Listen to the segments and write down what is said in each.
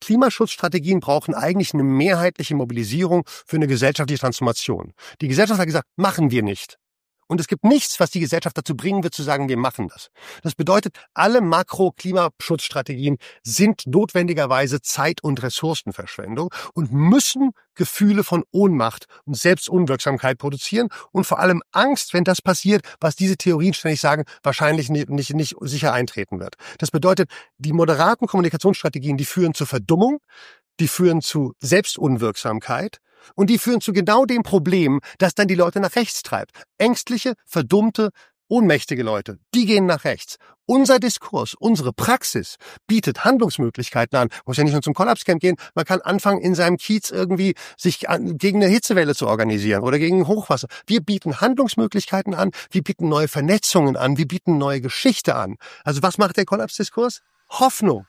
Klimaschutzstrategien brauchen eigentlich eine mehrheitliche Mobilisierung für eine gesellschaftliche Transformation. Die Gesellschaft hat gesagt, machen wir nicht. Und es gibt nichts, was die Gesellschaft dazu bringen wird, zu sagen, wir machen das. Das bedeutet, alle Makro-Klimaschutzstrategien sind notwendigerweise Zeit- und Ressourcenverschwendung und müssen Gefühle von Ohnmacht und Selbstunwirksamkeit produzieren und vor allem Angst, wenn das passiert, was diese Theorien ständig sagen, wahrscheinlich nicht sicher eintreten wird. Das bedeutet, die moderaten Kommunikationsstrategien, die führen zur Verdummung, die führen zu Selbstunwirksamkeit und die führen zu genau dem Problem, das dann die Leute nach rechts treibt. Ängstliche, verdummte, ohnmächtige Leute, die gehen nach rechts. Unser Diskurs, unsere Praxis bietet Handlungsmöglichkeiten an. Muss ja nicht nur zum Kollapscamp gehen, man kann anfangen, in seinem Kiez irgendwie sich gegen eine Hitzewelle zu organisieren oder gegen Hochwasser. Wir bieten Handlungsmöglichkeiten an, wir bieten neue Vernetzungen an, wir bieten neue Geschichte an. Also was macht der Kollapsdiskurs? Hoffnung.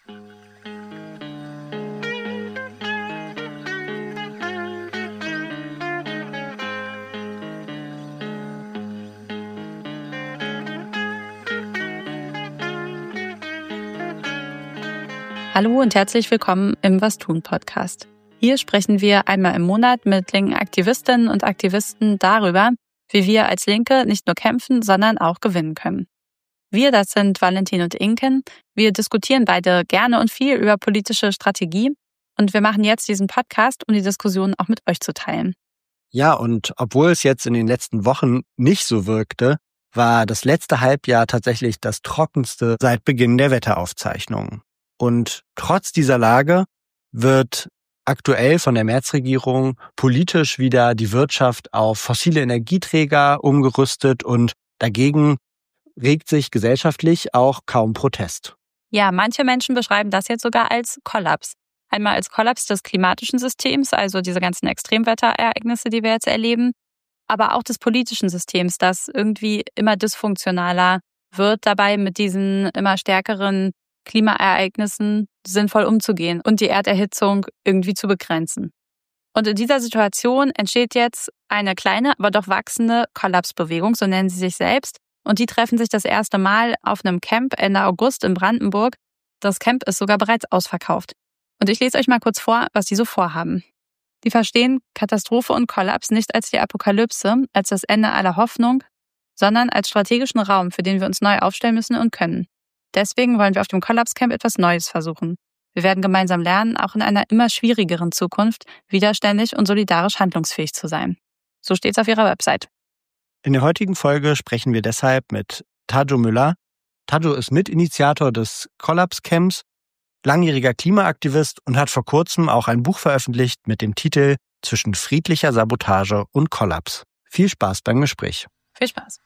Hallo und herzlich willkommen im Was tun Podcast. Hier sprechen wir einmal im Monat mit linken Aktivistinnen und Aktivisten darüber, wie wir als Linke nicht nur kämpfen, sondern auch gewinnen können. Wir, das sind Valentin und Inken. Wir diskutieren beide gerne und viel über politische Strategie und wir machen jetzt diesen Podcast, um die Diskussion auch mit euch zu teilen. Ja, und obwohl es jetzt in den letzten Wochen nicht so wirkte, war das letzte Halbjahr tatsächlich das trockenste seit Beginn der Wetteraufzeichnungen. Und trotz dieser Lage wird aktuell von der Merz-Regierung politisch wieder die Wirtschaft auf fossile Energieträger umgerüstet und dagegen regt sich gesellschaftlich auch kaum Protest. Ja, manche Menschen beschreiben das jetzt sogar als Kollaps. Einmal als Kollaps des klimatischen Systems, also diese ganzen Extremwetterereignisse, die wir jetzt erleben, aber auch des politischen Systems, das irgendwie immer dysfunktionaler wird, dabei mit diesen immer stärkeren Klimaereignissen sinnvoll umzugehen und die Erderhitzung irgendwie zu begrenzen. Und in dieser Situation entsteht jetzt eine kleine, aber doch wachsende Kollapsbewegung, so nennen sie sich selbst. Und die treffen sich das erste Mal auf einem Camp Ende August in Brandenburg. Das Camp ist sogar bereits ausverkauft. Und ich lese euch mal kurz vor, was die so vorhaben. Die verstehen Katastrophe und Kollaps nicht als die Apokalypse, als das Ende aller Hoffnung, sondern als strategischen Raum, für den wir uns neu aufstellen müssen und können. Deswegen wollen wir auf dem Kollapscamp etwas Neues versuchen. Wir werden gemeinsam lernen, auch in einer immer schwierigeren Zukunft widerständig und solidarisch handlungsfähig zu sein. So steht's auf ihrer Website. In der heutigen Folge sprechen wir deshalb mit Tajo Müller. Tajo ist Mitinitiator des Kollapscamps, langjähriger Klimaaktivist und hat vor kurzem auch ein Buch veröffentlicht mit dem Titel Zwischen friedlicher Sabotage und Kollaps. Viel Spaß beim Gespräch. Viel Spaß.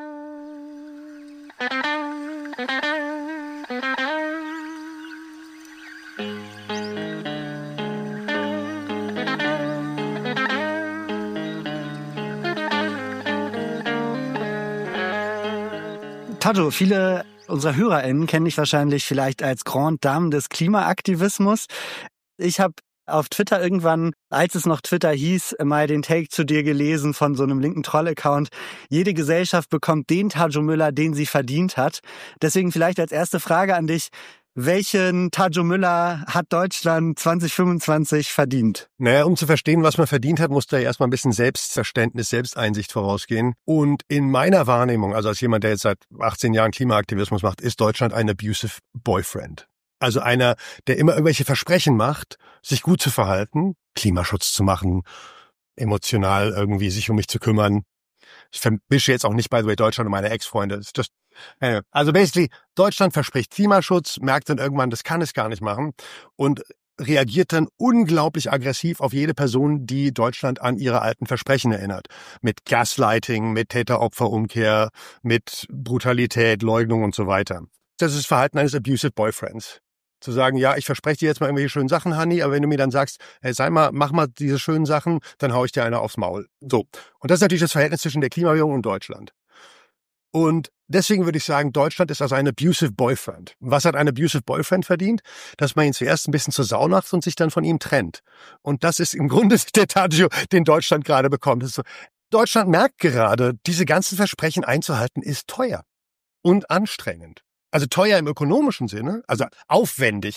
Tajo, viele unserer HörerInnen kennen dich wahrscheinlich vielleicht als Grande Dame des Klimaaktivismus. Ich habe auf Twitter irgendwann, als es noch Twitter hieß, mal den Take zu dir gelesen von so einem linken Troll-Account. Jede Gesellschaft bekommt den Tajo Müller, den sie verdient hat. Deswegen vielleicht als erste Frage an dich: Welchen Tajo Müller hat Deutschland 2025 verdient? Naja, um zu verstehen, was man verdient hat, muss da erstmal ein bisschen Selbstverständnis, Selbsteinsicht vorausgehen. Und in meiner Wahrnehmung, also als jemand, der jetzt seit 18 Jahren Klimaaktivismus macht, ist Deutschland ein abusive boyfriend. Also einer, der immer irgendwelche Versprechen macht, sich gut zu verhalten, Klimaschutz zu machen, emotional irgendwie sich um mich zu kümmern. Ich vermische jetzt auch nicht, by the way, Deutschland und meine Ex-Freunde. Also basically, Deutschland verspricht Klimaschutz, merkt dann irgendwann, das kann es gar nicht machen und reagiert dann unglaublich aggressiv auf jede Person, die Deutschland an ihre alten Versprechen erinnert. Mit Gaslighting, mit Täter-Opfer-Umkehr, mit Brutalität, Leugnung und so weiter. Das ist das Verhalten eines abusive Boyfriends. Zu sagen, ja, ich verspreche dir jetzt mal irgendwelche schönen Sachen, Honey, aber wenn du mir dann sagst, hey, mach mal diese schönen Sachen, dann hau ich dir eine aufs Maul. So. Und das ist natürlich das Verhältnis zwischen der Klimabewegung und Deutschland. Und deswegen würde ich sagen, Deutschland ist also ein abusive Boyfriend. Was hat ein abusive Boyfriend verdient? Dass man ihn zuerst ein bisschen zur Sau macht und sich dann von ihm trennt. Und das ist im Grunde der Tajo, den Deutschland gerade bekommt. Das ist so, Deutschland merkt gerade, diese ganzen Versprechen einzuhalten ist teuer und anstrengend. Also teuer im ökonomischen Sinne, also aufwendig.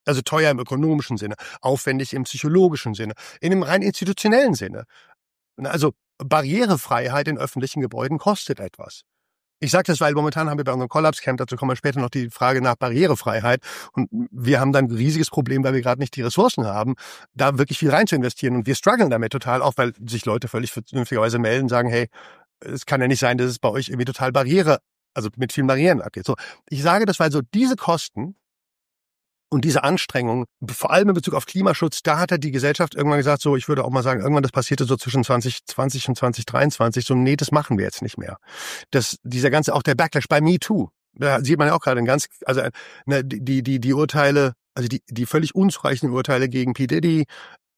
Also teuer im ökonomischen Sinne, aufwendig im psychologischen Sinne, in dem rein institutionellen Sinne. Also Barrierefreiheit in öffentlichen Gebäuden kostet etwas. Ich sage das, weil momentan haben wir bei unserem Collapse-Camp, dazu kommen wir später noch, die Frage nach Barrierefreiheit. Und wir haben dann ein riesiges Problem, weil wir gerade nicht die Ressourcen haben, da wirklich viel rein zu investieren. Und wir strugglen damit total, auch weil sich Leute völlig vernünftigerweise melden und sagen, hey, es kann ja nicht sein, dass es bei euch irgendwie total also mit vielen Barrieren abgeht. So, ich sage das, weil so diese Kosten und diese Anstrengungen, vor allem in Bezug auf Klimaschutz, da hat die Gesellschaft irgendwann gesagt, so, ich würde auch mal sagen, irgendwann das passierte so zwischen 2020 und 2023, so, nee, das machen wir jetzt nicht mehr. Dieser ganze, auch der Backlash bei MeToo, da sieht man ja auch gerade die Urteile, also die völlig unzureichenden Urteile gegen P. Diddy,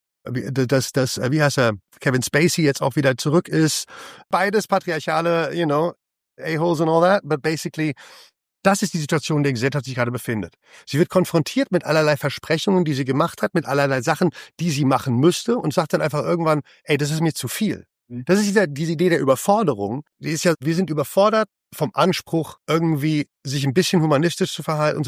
wie heißt er, Kevin Spacey jetzt auch wieder zurück ist, beides patriarchale, a-holes and all that, but basically, das ist die Situation, in der die Gesellschaft sich gerade befindet. Sie wird konfrontiert mit allerlei Versprechungen, die sie gemacht hat, mit allerlei Sachen, die sie machen müsste und sagt dann einfach irgendwann, ey, das ist mir zu viel. Das ist diese Idee der Überforderung. Die ist ja, wir sind überfordert vom Anspruch, irgendwie sich ein bisschen humanistisch zu verhalten,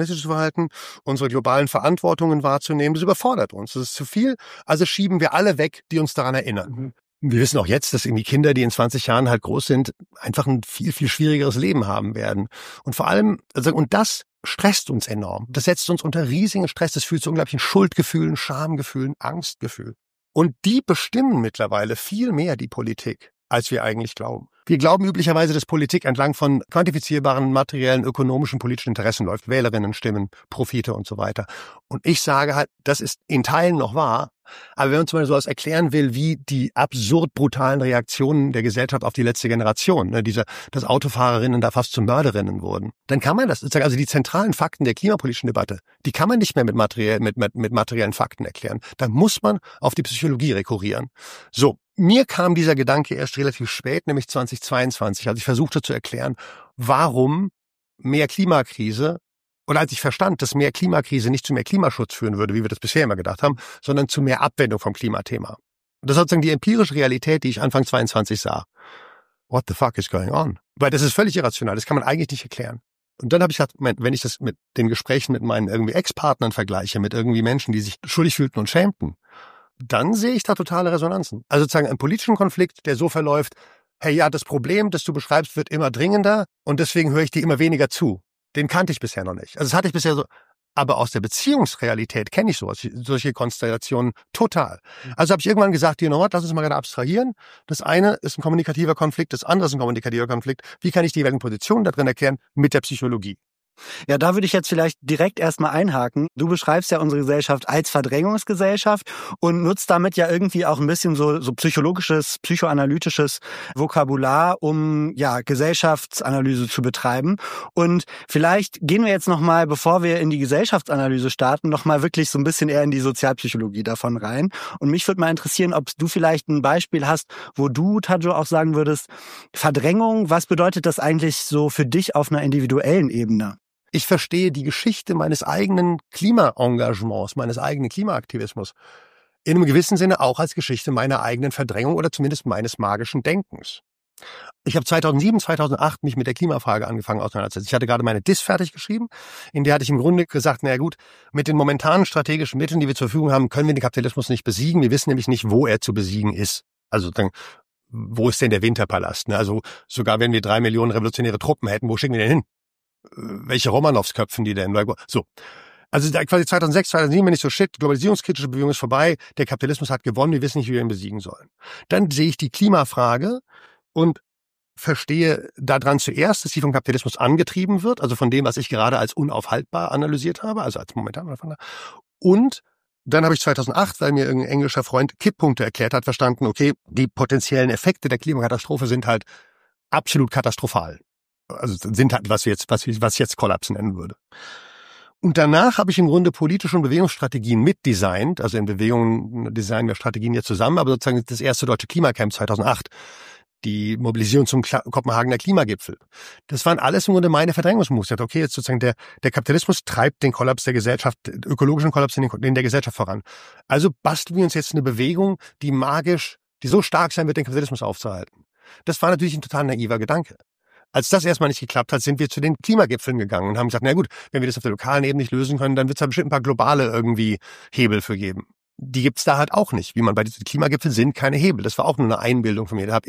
unsere globalen Verantwortungen wahrzunehmen. Das überfordert uns. Das ist zu viel. Also schieben wir alle weg, die uns daran erinnern. Wir wissen auch jetzt, dass irgendwie Kinder, die in 20 Jahren halt groß sind, einfach ein viel, viel schwierigeres Leben haben werden. Und vor allem, und das stresst uns enorm. Das setzt uns unter riesigen Stress. Das führt zu unglaublichen Schuldgefühlen, Schamgefühlen, Angstgefühlen. Und die bestimmen mittlerweile viel mehr die Politik, als wir eigentlich glauben. Wir glauben üblicherweise, dass Politik entlang von quantifizierbaren materiellen, ökonomischen, politischen Interessen läuft. Wählerinnenstimmen, Profite und so weiter. Und ich sage halt, das ist in Teilen noch wahr. Aber wenn man zum Beispiel sowas erklären will, wie die absurd brutalen Reaktionen der Gesellschaft auf die letzte Generation, dass Autofahrerinnen da fast zu Mörderinnen wurden, dann kann man das sozusagen, also die zentralen Fakten der klimapolitischen Debatte, die kann man nicht mehr mit materiellen Fakten erklären. Da muss man auf die Psychologie rekurrieren. So, mir kam dieser Gedanke erst relativ spät, nämlich 2022, als ich versuchte zu erklären, warum mehr Klimakrise, oder als ich verstand, dass mehr Klimakrise nicht zu mehr Klimaschutz führen würde, wie wir das bisher immer gedacht haben, sondern zu mehr Abwendung vom Klimathema. Und das ist sozusagen die empirische Realität, die ich Anfang 22 sah. What the fuck is going on? Weil das ist völlig irrational, das kann man eigentlich nicht erklären. Und dann habe ich gedacht, wenn ich das mit den Gesprächen mit meinen irgendwie Ex-Partnern vergleiche, mit irgendwie Menschen, die sich schuldig fühlten und schämten, dann sehe ich da totale Resonanzen. Also sozusagen einen politischen Konflikt, der so verläuft, hey, ja, das Problem, das du beschreibst, wird immer dringender und deswegen höre ich dir immer weniger zu. Den kannte ich bisher noch nicht. Also das hatte ich bisher so, aber aus der Beziehungsrealität kenne ich solche Konstellationen total. Also habe ich irgendwann gesagt, you know what, lass uns mal gerade abstrahieren. Das eine ist ein kommunikativer Konflikt, das andere ist ein kommunikativer Konflikt. Wie kann ich die jeweiligen Positionen da drin erklären? Mit der Psychologie. Ja, da würde ich jetzt vielleicht direkt erstmal einhaken. Du beschreibst ja unsere Gesellschaft als Verdrängungsgesellschaft und nutzt damit ja irgendwie auch ein bisschen so psychologisches, psychoanalytisches Vokabular, um ja Gesellschaftsanalyse zu betreiben. Und vielleicht gehen wir jetzt nochmal, bevor wir in die Gesellschaftsanalyse starten, nochmal wirklich so ein bisschen eher in die Sozialpsychologie davon rein. Und mich würde mal interessieren, ob du vielleicht ein Beispiel hast, wo du, Tadjo, auch sagen würdest, Verdrängung, was bedeutet das eigentlich so für dich auf einer individuellen Ebene? Ich verstehe die Geschichte meines eigenen Klimaengagements, meines eigenen Klimaaktivismus in einem gewissen Sinne auch als Geschichte meiner eigenen Verdrängung oder zumindest meines magischen Denkens. Ich habe 2007, 2008 mich mit der Klimafrage angefangen auseinanderzusetzen. Ich hatte gerade meine Diss fertig geschrieben, in der hatte ich im Grunde gesagt, naja gut, mit den momentanen strategischen Mitteln, die wir zur Verfügung haben, können wir den Kapitalismus nicht besiegen. Wir wissen nämlich nicht, wo er zu besiegen ist. Also dann, wo ist denn der Winterpalast? Also sogar wenn wir 3 Millionen revolutionäre Truppen hätten, wo schicken wir denn hin? Welche Romanows köpfen die denn? So. Also quasi 2006, 2007 bin ich so, globalisierungskritische Bewegung ist vorbei, der Kapitalismus hat gewonnen, wir wissen nicht, wie wir ihn besiegen sollen. Dann sehe ich die Klimafrage und verstehe daran zuerst, dass sie vom Kapitalismus angetrieben wird, also von dem, was ich gerade als unaufhaltbar analysiert habe, also als momentan. Und dann habe ich 2008, weil mir irgendein englischer Freund Kipppunkte erklärt hat, verstanden, okay, die potenziellen Effekte der Klimakatastrophe sind halt absolut katastrophal. Also sind halt, was ich jetzt Kollaps nennen würde. Und danach habe ich im Grunde politische und Bewegungsstrategien mitdesignt, also in Bewegungen designen wir Strategien jetzt zusammen, aber sozusagen das erste deutsche Klimacamp 2008, die Mobilisierung zum Kopenhagener Klimagipfel. Das waren alles im Grunde meine Verdrängungsmoves. Okay, jetzt sozusagen der Kapitalismus treibt den Kollaps der Gesellschaft, den ökologischen Kollaps in der Gesellschaft voran. Also basteln wir uns jetzt eine Bewegung, die so stark sein wird, den Kapitalismus aufzuhalten. Das war natürlich ein total naiver Gedanke. Als das erstmal nicht geklappt hat, sind wir zu den Klimagipfeln gegangen und haben gesagt, na gut, wenn wir das auf der lokalen Ebene nicht lösen können, dann wird es da bestimmt ein paar globale irgendwie Hebel für geben. Die gibt's da halt auch nicht. Wie man bei diesen Klimagipfeln sind keine Hebel. Das war auch nur eine Einbildung von mir. Da habe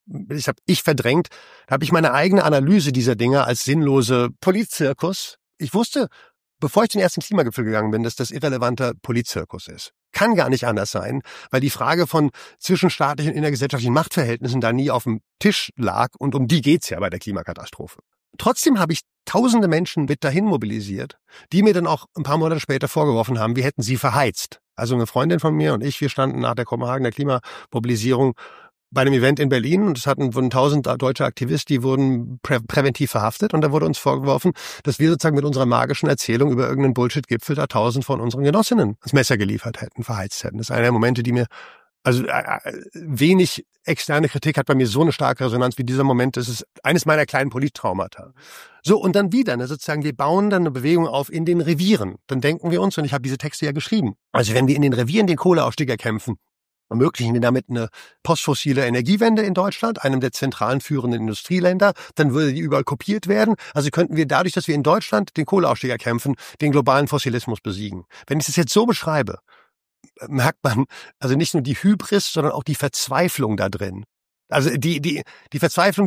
ich verdrängt, da habe ich meine eigene Analyse dieser Dinge als sinnlose Politzirkus. Ich wusste, bevor ich den ersten Klimagipfel gegangen bin, dass das irrelevanter Politzirkus ist. Kann gar nicht anders sein, weil die Frage von zwischenstaatlichen und innergesellschaftlichen Machtverhältnissen da nie auf dem Tisch lag und um die geht's ja bei der Klimakatastrophe. Trotzdem habe ich tausende Menschen mit dahin mobilisiert, die mir dann auch ein paar Monate später vorgeworfen haben, wir hätten sie verheizt. Also eine Freundin von mir und ich, wir standen nach der Kopenhagener Klimamobilisierung bei einem Event in Berlin und wurden 1000 deutsche Aktivisten, die wurden präventiv verhaftet und da wurde uns vorgeworfen, dass wir sozusagen mit unserer magischen Erzählung über irgendeinen Bullshit-Gipfel da 1000 von unseren Genossinnen das Messer geliefert hätten, verheizt hätten. Das ist einer der Momente, die mir, also wenig externe Kritik hat bei mir so eine starke Resonanz wie dieser Moment. Das ist eines meiner kleinen Polittraumata. So, und dann wieder, sozusagen, wir bauen dann eine Bewegung auf in den Revieren. Dann denken wir uns, und ich habe diese Texte ja geschrieben, also wenn wir in den Revieren den Kohleausstieg erkämpfen, ermöglichen wir damit eine postfossile Energiewende in Deutschland, einem der zentralen führenden Industrieländer, dann würde die überall kopiert werden. Also könnten wir dadurch, dass wir in Deutschland den Kohleausstieg erkämpfen, den globalen Fossilismus besiegen. Wenn ich das jetzt so beschreibe, merkt man also nicht nur die Hybris, sondern auch die Verzweiflung da drin. Also die Verzweiflung,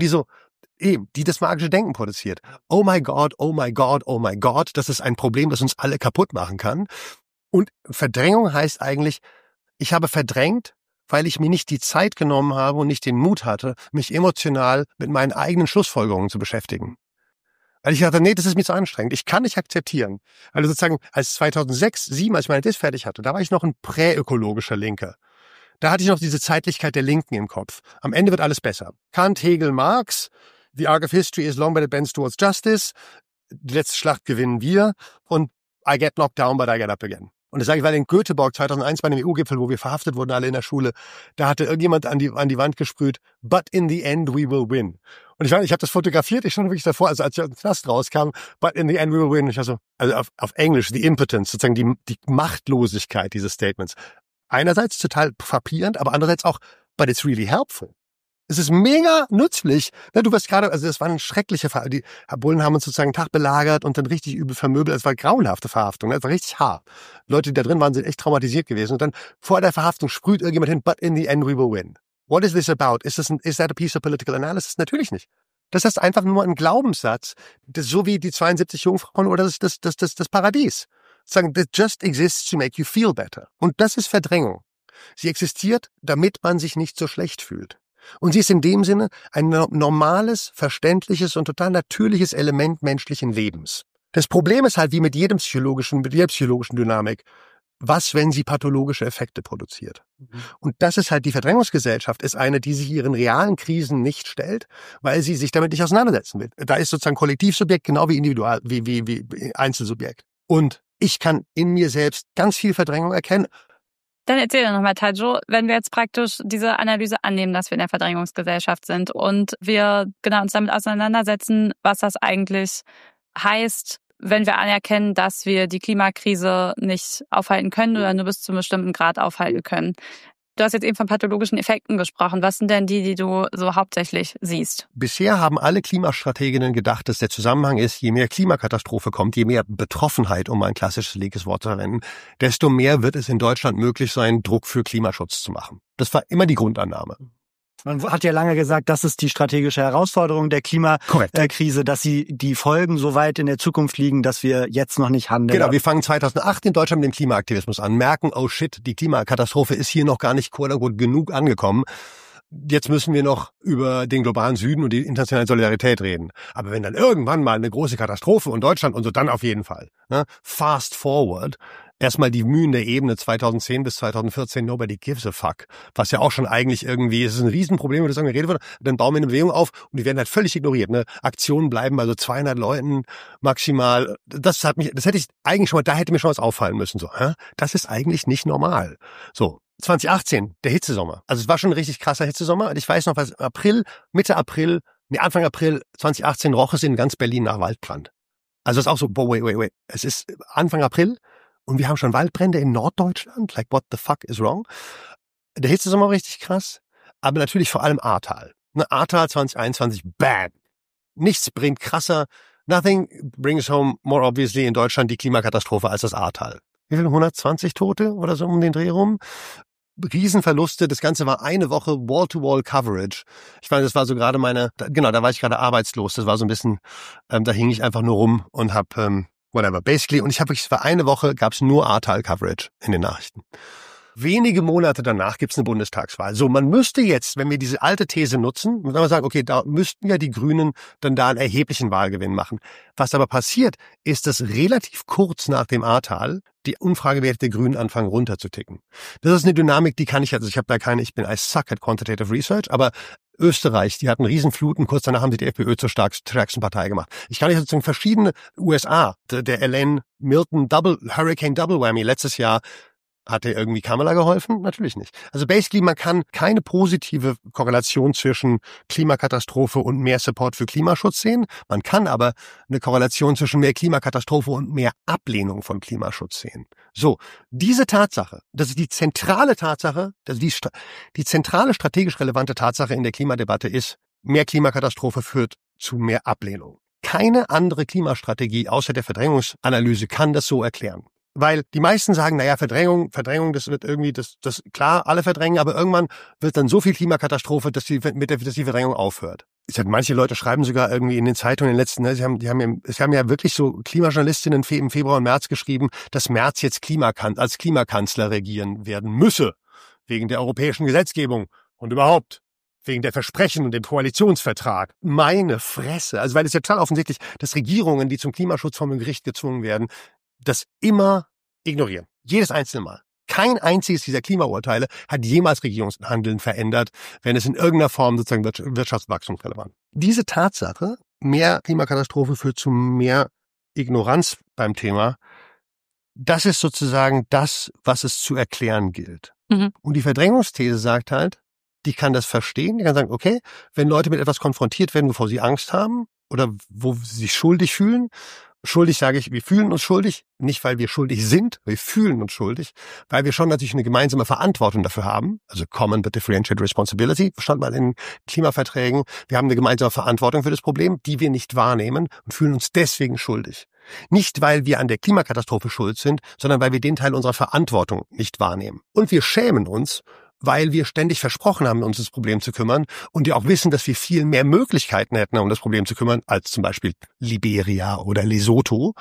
die das magische Denken produziert. Oh my God, oh my God, oh my God, das ist ein Problem, das uns alle kaputt machen kann. Und Verdrängung heißt eigentlich, ich habe verdrängt, weil ich mir nicht die Zeit genommen habe und nicht den Mut hatte, mich emotional mit meinen eigenen Schlussfolgerungen zu beschäftigen. Weil ich dachte, nee, das ist mir zu anstrengend. Ich kann nicht akzeptieren. Also sozusagen, als 2006, 2007, als ich meine Diss fertig hatte, da war ich noch ein präökologischer Linker. Da hatte ich noch diese Zeitlichkeit der Linken im Kopf. Am Ende wird alles besser. Kant, Hegel, Marx, the arc of history is long but it bends towards justice. Die letzte Schlacht gewinnen wir und I get knocked down, but I get up again. Und das sage ich, weil in Göteborg 2001 bei dem EU-Gipfel, wo wir verhaftet wurden, alle in der Schule, da hatte irgendjemand an die Wand gesprüht, but in the end we will win. Und ich habe das fotografiert, ich stand wirklich davor, also als ich aus dem Knast rauskam, but in the end we will win. Ich war so, also auf Englisch, the impotence, sozusagen die Machtlosigkeit dieses Statements. Einerseits total frappierend, aber andererseits auch, but it's really helpful. Es ist mega nützlich. Du warst gerade, also das war eine schreckliche Verhaftung. Die Bullen haben uns sozusagen einen Tag belagert und dann richtig übel vermöbelt. Es war eine grauenhafte Verhaftung. Das war richtig hart. Leute, die da drin waren, sind echt traumatisiert gewesen. Und dann vor der Verhaftung sprüht irgendjemand hin, but in the end we will win. What is this about? Is that a piece of political analysis? Natürlich nicht. Das ist einfach nur ein Glaubenssatz. Das ist so wie die 72 Jungfrauen oder das Paradies. Sagen, that just exists to make you feel better. Und das ist Verdrängung. Sie existiert, damit man sich nicht so schlecht fühlt. Und sie ist in dem Sinne ein normales, verständliches und total natürliches Element menschlichen Lebens. Das Problem ist halt, wie mit jeder psychologischen Dynamik, was, wenn sie pathologische Effekte produziert. Und das ist halt, die Verdrängungsgesellschaft ist eine, die sich ihren realen Krisen nicht stellt, weil sie sich damit nicht auseinandersetzen will. Da ist sozusagen Kollektivsubjekt genau wie wie Einzelsubjekt. Und ich kann in mir selbst ganz viel Verdrängung erkennen. Dann erzähl doch nochmal, Tajo, wenn wir jetzt praktisch diese Analyse annehmen, dass wir in der Verdrängungsgesellschaft sind und wir uns damit auseinandersetzen, was das eigentlich heißt, wenn wir anerkennen, dass wir die Klimakrise nicht aufhalten können oder nur bis zu einem bestimmten Grad aufhalten können. Du hast jetzt eben von pathologischen Effekten gesprochen. Was sind denn die du so hauptsächlich siehst? Bisher haben alle Klimastrateginnen gedacht, dass der Zusammenhang ist, je mehr Klimakatastrophe kommt, je mehr Betroffenheit, um ein klassisches linkes Wort zu verwenden, desto mehr wird es in Deutschland möglich sein, Druck für Klimaschutz zu machen. Das war immer die Grundannahme. Man hat ja lange gesagt, das ist die strategische Herausforderung der Klimakrise, dass die Folgen so weit in der Zukunft liegen, dass wir jetzt noch nicht handeln. Genau, wir fangen 2008 in Deutschland mit dem Klimaaktivismus an, merken, oh shit, die Klimakatastrophe ist hier noch gar nicht genug angekommen. Jetzt müssen wir noch über den globalen Süden und die internationale Solidarität reden. Aber wenn dann irgendwann mal eine große Katastrophe und Deutschland und so, dann auf jeden Fall. Fast forward. Erstmal die Mühen der Ebene 2010 bis 2014, nobody gives a fuck. Was ja auch schon eigentlich irgendwie, es ist ein Riesenproblem, über das irgendwie geredet wird. Dann bauen wir eine Bewegung auf und die werden halt völlig ignoriert. Aktionen bleiben bei so 200 Leuten maximal. Das hätte ich eigentlich schon mal, da hätte mir schon was auffallen müssen. So, das ist eigentlich nicht normal. So, 2018, der Hitzesommer. Also es war schon ein richtig krasser Hitzesommer. Und ich weiß noch, was Anfang April 2018 roch es in ganz Berlin nach Waldbrand. Also es ist auch so, wait. Es ist Anfang April. Und wir haben schon Waldbrände in Norddeutschland. Like, what the fuck is wrong? Der Hitzesommer richtig krass. Aber natürlich vor allem Ahrtal. Ahrtal 2021, bam. Nichts bringt krasser, nothing brings home more obviously in Deutschland die Klimakatastrophe als das Ahrtal. Wie viel? 120 Tote oder so um den Dreh rum? Riesenverluste, das Ganze war eine Woche Wall-to-Wall-Coverage. Ich meine, das war so gerade da war ich gerade arbeitslos, das war so ein bisschen, da hing ich einfach nur rum und hab, whatever, basically, und ich habe wirklich, für eine Woche gab's nur Ahrtal-Coverage in den Nachrichten. Wenige Monate danach gibt's eine Bundestagswahl. So, man müsste jetzt, wenn wir diese alte These nutzen, wenn wir sagen, okay, da müssten ja die Grünen dann da einen erheblichen Wahlgewinn machen. Was aber passiert, ist, dass relativ kurz nach dem Ahrtal die Umfragewerte der Grünen anfangen runterzuticken. Das ist eine Dynamik, die kann ich, also ich bin I suck at quantitative research, aber Österreich, die hatten Riesenfluten, kurz danach haben sie die FPÖ zur stärksten Partei gemacht. Ich kann nicht sozusagen verschiedene USA, der Elaine Milton Hurricane Double Whammy letztes Jahr. Hat dir irgendwie Kamala geholfen? Natürlich nicht. Also basically, man kann keine positive Korrelation zwischen Klimakatastrophe und mehr Support für Klimaschutz sehen. Man kann aber eine Korrelation zwischen mehr Klimakatastrophe und mehr Ablehnung von Klimaschutz sehen. So, diese Tatsache, das ist die zentrale Tatsache, also die zentrale strategisch relevante Tatsache in der Klimadebatte ist, mehr Klimakatastrophe führt zu mehr Ablehnung. Keine andere Klimastrategie außer der Verdrängungsanalyse kann das so erklären. Weil die meisten sagen, naja, Verdrängung, das wird irgendwie, das klar, alle verdrängen, aber irgendwann wird dann so viel Klimakatastrophe, dass die Verdrängung aufhört. Manche Leute schreiben sogar irgendwie in den Zeitungen in den letzten, es haben ja wirklich so Klimajournalistinnen im Februar und März geschrieben, dass Merz jetzt als Klimakanzler regieren werden müsse, wegen der europäischen Gesetzgebung und überhaupt. Wegen der Versprechen und dem Koalitionsvertrag. Meine Fresse. Also weil es ja total offensichtlich, dass Regierungen, die zum Klimaschutz vom Gericht gezwungen werden, das immer ignorieren. Jedes einzelne Mal. Kein einziges dieser Klimaurteile hat jemals Regierungshandeln verändert, wenn es in irgendeiner Form sozusagen Wirtschaftswachstum relevant. Diese Tatsache, mehr Klimakatastrophe führt zu mehr Ignoranz beim Thema, das ist sozusagen das, was es zu erklären gilt. Mhm. Und die Verdrängungsthese sagt halt, die kann das verstehen, die kann sagen, okay, wenn Leute mit etwas konfrontiert werden, wovor sie Angst haben oder wo sie sich schuldig fühlen, schuldig sage ich, wir fühlen uns schuldig, nicht weil wir schuldig sind, wir fühlen uns schuldig, weil wir schon natürlich eine gemeinsame Verantwortung dafür haben, also Common but Differentiated Responsibility, stand mal in Klimaverträgen, wir haben eine gemeinsame Verantwortung für das Problem, die wir nicht wahrnehmen und fühlen uns deswegen schuldig. Nicht, weil wir an der Klimakatastrophe schuld sind, sondern weil wir den Teil unserer Verantwortung nicht wahrnehmen. Und wir schämen uns, weil wir ständig versprochen haben, uns das Problem zu kümmern und ja auch wissen, dass wir viel mehr Möglichkeiten hätten, um das Problem zu kümmern, als zum Beispiel Liberia oder Lesotho.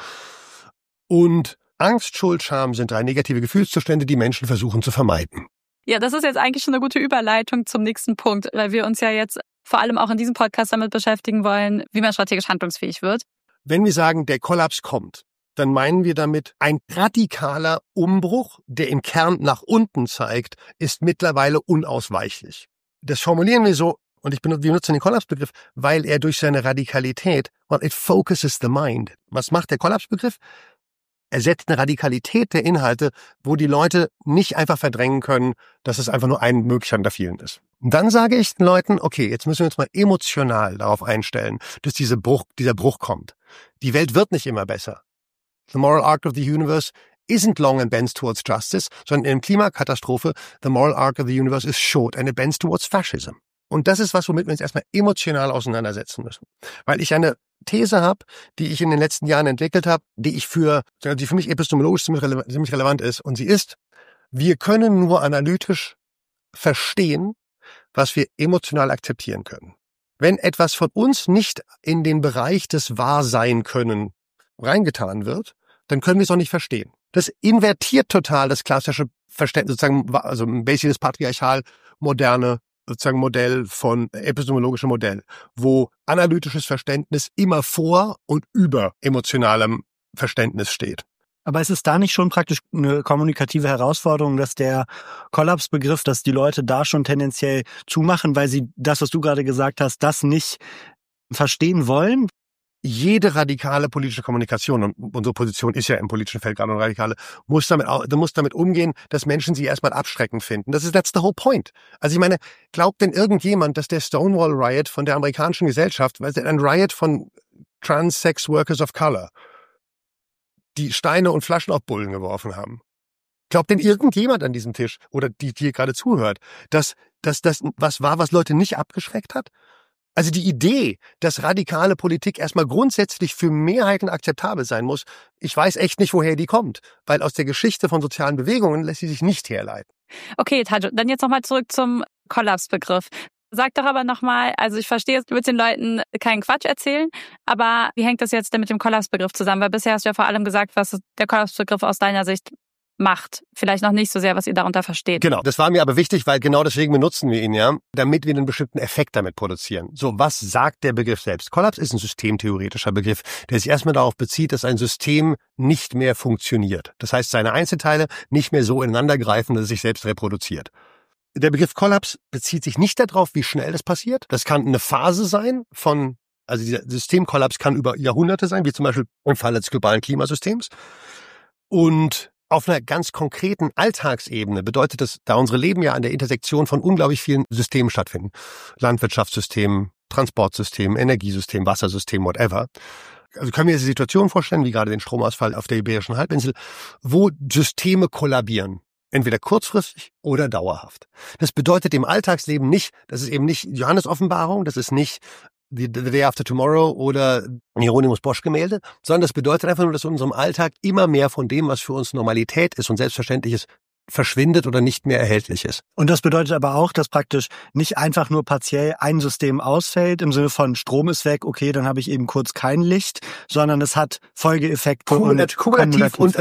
Und Angst, Schuld, Scham sind 3 negative Gefühlszustände, die Menschen versuchen zu vermeiden. Ja, das ist jetzt eigentlich schon eine gute Überleitung zum nächsten Punkt, weil wir uns ja jetzt vor allem auch in diesem Podcast damit beschäftigen wollen, wie man strategisch handlungsfähig wird. Wenn wir sagen, der Kollaps kommt, dann meinen wir damit, ein radikaler Umbruch, der im Kern nach unten zeigt, ist mittlerweile unausweichlich. Das formulieren wir so, und wir benutzen den Kollapsbegriff, weil er durch seine Radikalität, it focuses the mind. Was macht der Kollapsbegriff? Er setzt eine Radikalität der Inhalte, wo die Leute nicht einfach verdrängen können, dass es einfach nur ein möglicher unter vielen ist. Und dann sage ich den Leuten, okay, jetzt müssen wir uns mal emotional darauf einstellen, dass dieser Bruch kommt. Die Welt wird nicht immer besser. The moral arc of the universe isn't long and bends towards justice, sondern in der Klimakatastrophe, the moral arc of the universe is short and it bends towards fascism. Und das ist was, womit wir uns erstmal emotional auseinandersetzen müssen. Weil ich eine These habe, die ich in den letzten Jahren entwickelt habe, die für mich epistemologisch ziemlich relevant ist. Und sie ist, wir können nur analytisch verstehen, was wir emotional akzeptieren können. Wenn etwas von uns nicht in den Bereich des Wahrsein-Können reingetan wird, dann können wir es auch nicht verstehen. Das invertiert total das klassische Verständnis, sozusagen, also ein basisches patriarchal moderne sozusagen Modell von epistemologischem Modell, wo analytisches Verständnis immer vor und über emotionalem Verständnis steht. Aber ist es da nicht schon praktisch eine kommunikative Herausforderung, dass der Kollapsbegriff, dass die Leute da schon tendenziell zumachen, weil sie das, was du gerade gesagt hast, das nicht verstehen wollen? Jede radikale politische Kommunikation, und unsere Position ist ja im politischen Feld gerade eine radikale, muss damit umgehen, dass Menschen sie erstmal abschreckend finden. That's the whole point. Also ich meine, glaubt denn irgendjemand, dass der Stonewall Riot von der amerikanischen Gesellschaft, ein Riot von Trans-Sex Workers of Color, die Steine und Flaschen auf Bullen geworfen haben? Glaubt denn irgendjemand an diesem Tisch oder die hier gerade zuhört, dass das was war, was Leute nicht abgeschreckt hat? Also die Idee, dass radikale Politik erstmal grundsätzlich für Mehrheiten akzeptabel sein muss, ich weiß echt nicht, woher die kommt. Weil aus der Geschichte von sozialen Bewegungen lässt sie sich nicht herleiten. Okay, Tajo, dann jetzt nochmal zurück zum Kollapsbegriff. Sag doch aber nochmal, also ich verstehe, du willst den Leuten keinen Quatsch erzählen, aber wie hängt das jetzt denn mit dem Kollapsbegriff zusammen? Weil bisher hast du ja vor allem gesagt, was der Kollapsbegriff aus deiner Sicht macht. Vielleicht noch nicht so sehr, was ihr darunter versteht. Genau, das war mir aber wichtig, weil genau deswegen benutzen wir ihn ja, damit wir einen bestimmten Effekt damit produzieren. So, was sagt der Begriff selbst? Kollaps ist ein systemtheoretischer Begriff, der sich erstmal darauf bezieht, dass ein System nicht mehr funktioniert. Das heißt, seine Einzelteile nicht mehr so ineinander greifen, dass es sich selbst reproduziert. Der Begriff Kollaps bezieht sich nicht darauf, wie schnell das passiert. Das kann eine Phase sein also dieser Systemkollaps kann über Jahrhunderte sein, wie zum Beispiel im Falle des globalen Klimasystems. Und auf einer ganz konkreten Alltagsebene bedeutet das, da unsere Leben ja an der Intersektion von unglaublich vielen Systemen stattfinden, Landwirtschaftssystemen, Transportsystemen, Energiesystemen, Wassersystemen, whatever. Also können wir uns die Situation vorstellen, wie gerade den Stromausfall auf der Iberischen Halbinsel, wo Systeme kollabieren. Entweder kurzfristig oder dauerhaft. Das bedeutet im Alltagsleben nicht, das ist eben nicht Johannes Offenbarung, das ist nicht The Day After Tomorrow oder Hieronymus Bosch Gemälde, sondern das bedeutet einfach nur, dass in unserem Alltag immer mehr von dem, was für uns Normalität ist und selbstverständlich ist, verschwindet oder nicht mehr erhältlich ist. Und das bedeutet aber auch, dass praktisch nicht einfach nur partiell ein System ausfällt, im Sinne von Strom ist weg, okay, dann habe ich eben kurz kein Licht, sondern es hat Folgeeffekte. Kumulativ und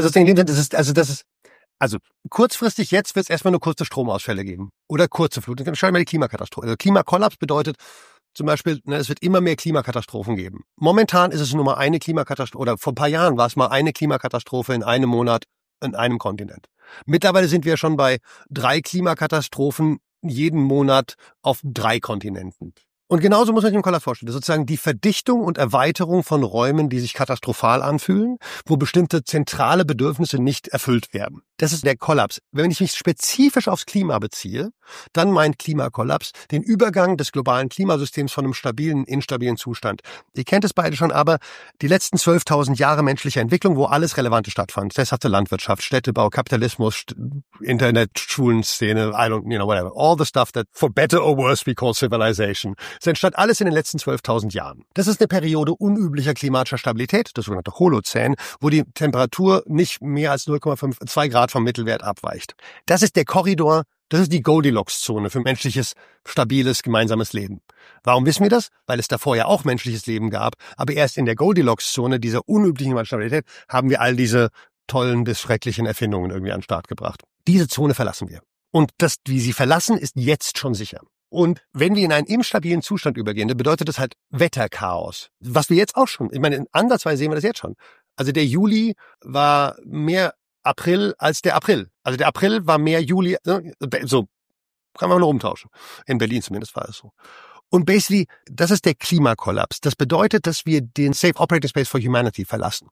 also kurzfristig jetzt wird es erstmal nur kurze Stromausfälle geben oder kurze Fluten. Dann schauen wir mal die Klimakatastrophe. Also Klimakollaps bedeutet zum Beispiel, es wird immer mehr Klimakatastrophen geben. Momentan ist es nur mal eine Klimakatastrophe, oder vor ein paar Jahren war es mal eine Klimakatastrophe in einem Monat in einem Kontinent. Mittlerweile sind wir schon bei 3 Klimakatastrophen jeden Monat auf 3 Kontinenten. Und genauso muss man sich den Kollaps vorstellen. Das ist sozusagen die Verdichtung und Erweiterung von Räumen, die sich katastrophal anfühlen, wo bestimmte zentrale Bedürfnisse nicht erfüllt werden. Das ist der Kollaps. Wenn ich mich spezifisch aufs Klima beziehe, dann meint Klimakollaps den Übergang des globalen Klimasystems von einem stabilen, instabilen Zustand. Ihr kennt es beide schon, aber die letzten 12.000 Jahre menschlicher Entwicklung, wo alles Relevante stattfand. Sesshafte Landwirtschaft, Städtebau, Kapitalismus, Internet, Schulenszene, whatever. All the stuff that for better or worse we call civilization. Es entstand alles in den letzten 12.000 Jahren. Das ist eine Periode unüblicher klimatischer Stabilität, das sogenannte Holozän, wo die Temperatur nicht mehr als 0,2 Grad vom Mittelwert abweicht. Das ist der Korridor, das ist die Goldilocks-Zone für menschliches, stabiles, gemeinsames Leben. Warum wissen wir das? Weil es davor ja auch menschliches Leben gab, aber erst in der Goldilocks-Zone, dieser unüblichen Stabilität, haben wir all diese tollen bis schrecklichen Erfindungen irgendwie an den Start gebracht. Diese Zone verlassen wir. Und das, wie sie verlassen, ist jetzt schon sicher. Und wenn wir in einen instabilen Zustand übergehen, dann bedeutet das halt Wetterchaos. Was wir jetzt auch schon, ich meine, ansatzweise sehen wir das jetzt schon. Also der Juli war mehr April als der April. Also der April war mehr Juli, so kann man nur umtauschen. In Berlin zumindest war es so. Und basically, das ist der Klimakollaps. Das bedeutet, dass wir den Safe Operating Space for Humanity verlassen.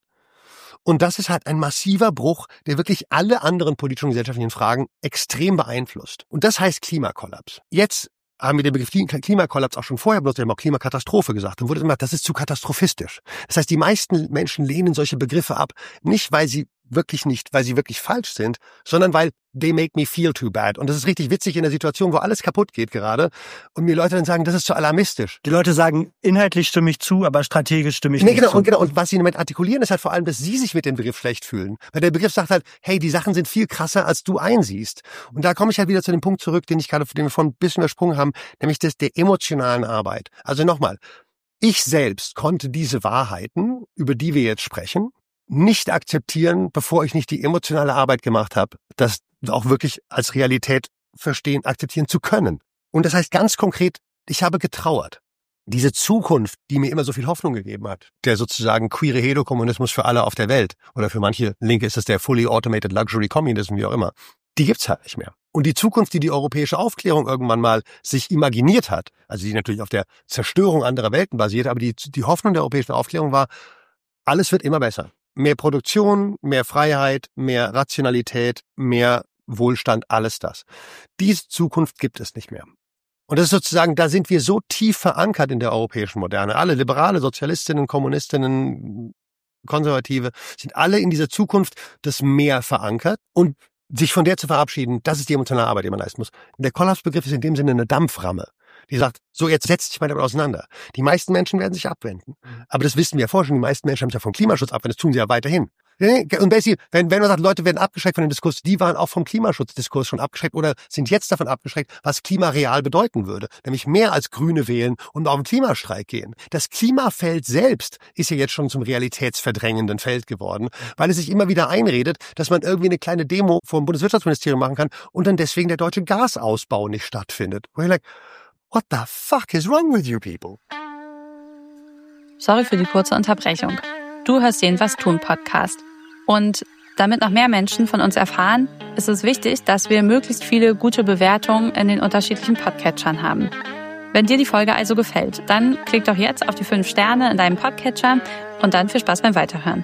Und das ist halt ein massiver Bruch, der wirklich alle anderen politischen und gesellschaftlichen Fragen extrem beeinflusst. Und das heißt Klimakollaps. Jetzt haben wir den Begriff Klimakollaps auch schon vorher benutzt, wir haben auch Klimakatastrophe gesagt. Dann wurde immer, das ist zu katastrophistisch. Das heißt, die meisten Menschen lehnen solche Begriffe ab, nicht, weil sie wirklich falsch sind, sondern weil they make me feel too bad. Und das ist richtig witzig in der Situation, wo alles kaputt geht gerade. Und mir Leute dann sagen, das ist zu alarmistisch. Die Leute sagen, inhaltlich stimme ich zu, aber strategisch stimme ich nicht zu. Und was sie damit artikulieren, ist halt vor allem, dass sie sich mit dem Begriff schlecht fühlen. Weil der Begriff sagt halt, hey, die Sachen sind viel krasser, als du einsiehst. Und da komme ich halt wieder zu dem Punkt zurück, den wir vorhin ein bisschen übersprungen haben, nämlich das der emotionalen Arbeit. Also nochmal, ich selbst konnte diese Wahrheiten, über die wir jetzt sprechen, nicht akzeptieren, bevor ich nicht die emotionale Arbeit gemacht habe, das auch wirklich als Realität verstehen, akzeptieren zu können. Und das heißt ganz konkret, ich habe getrauert. Diese Zukunft, die mir immer so viel Hoffnung gegeben hat, der sozusagen queere Hedokommunismus für alle auf der Welt, oder für manche Linke ist es der fully automated luxury communism, wie auch immer, die gibt's halt nicht mehr. Und die Zukunft, die die europäische Aufklärung irgendwann mal sich imaginiert hat, also die natürlich auf der Zerstörung anderer Welten basiert, aber die Hoffnung der europäischen Aufklärung war, alles wird immer besser. Mehr Produktion, mehr Freiheit, mehr Rationalität, mehr Wohlstand, alles das. Diese Zukunft gibt es nicht mehr. Und das ist sozusagen, da sind wir so tief verankert in der europäischen Moderne. Alle Liberale, Sozialistinnen, Kommunistinnen, Konservative sind alle in dieser Zukunft das Mehr verankert. Und sich von der zu verabschieden, das ist die emotionale Arbeit, die man leisten muss. Der Kollapsbegriff ist in dem Sinne eine Dampframme. die sagt, so jetzt setzt sich mal damit auseinander. Die meisten Menschen werden sich abwenden. Aber das wissen wir ja vorher schon, die meisten Menschen haben sich ja vom Klimaschutz abwenden, das tun sie ja weiterhin. Und basically, wenn man sagt, Leute werden abgeschreckt von dem Diskurs, die waren auch vom Klimaschutzdiskurs schon abgeschreckt oder sind jetzt davon abgeschreckt, was Klima real bedeuten würde. Nämlich mehr als Grüne wählen und auf den Klimastreik gehen. Das Klimafeld selbst ist ja jetzt schon zum realitätsverdrängenden Feld geworden, weil es sich immer wieder einredet, dass man irgendwie eine kleine Demo vor dem Bundeswirtschaftsministerium machen kann und dann deswegen der deutsche Gasausbau nicht stattfindet. Where you're like, what the fuck is wrong with you people? Sorry für die kurze Unterbrechung. Du hörst den Was tun Podcast. Und damit noch mehr Menschen von uns erfahren, ist es wichtig, dass wir möglichst viele gute Bewertungen in den unterschiedlichen Podcatchern haben. Wenn dir die Folge also gefällt, dann klick doch jetzt auf die 5 Sterne in deinem Podcatcher und dann viel Spaß beim Weiterhören.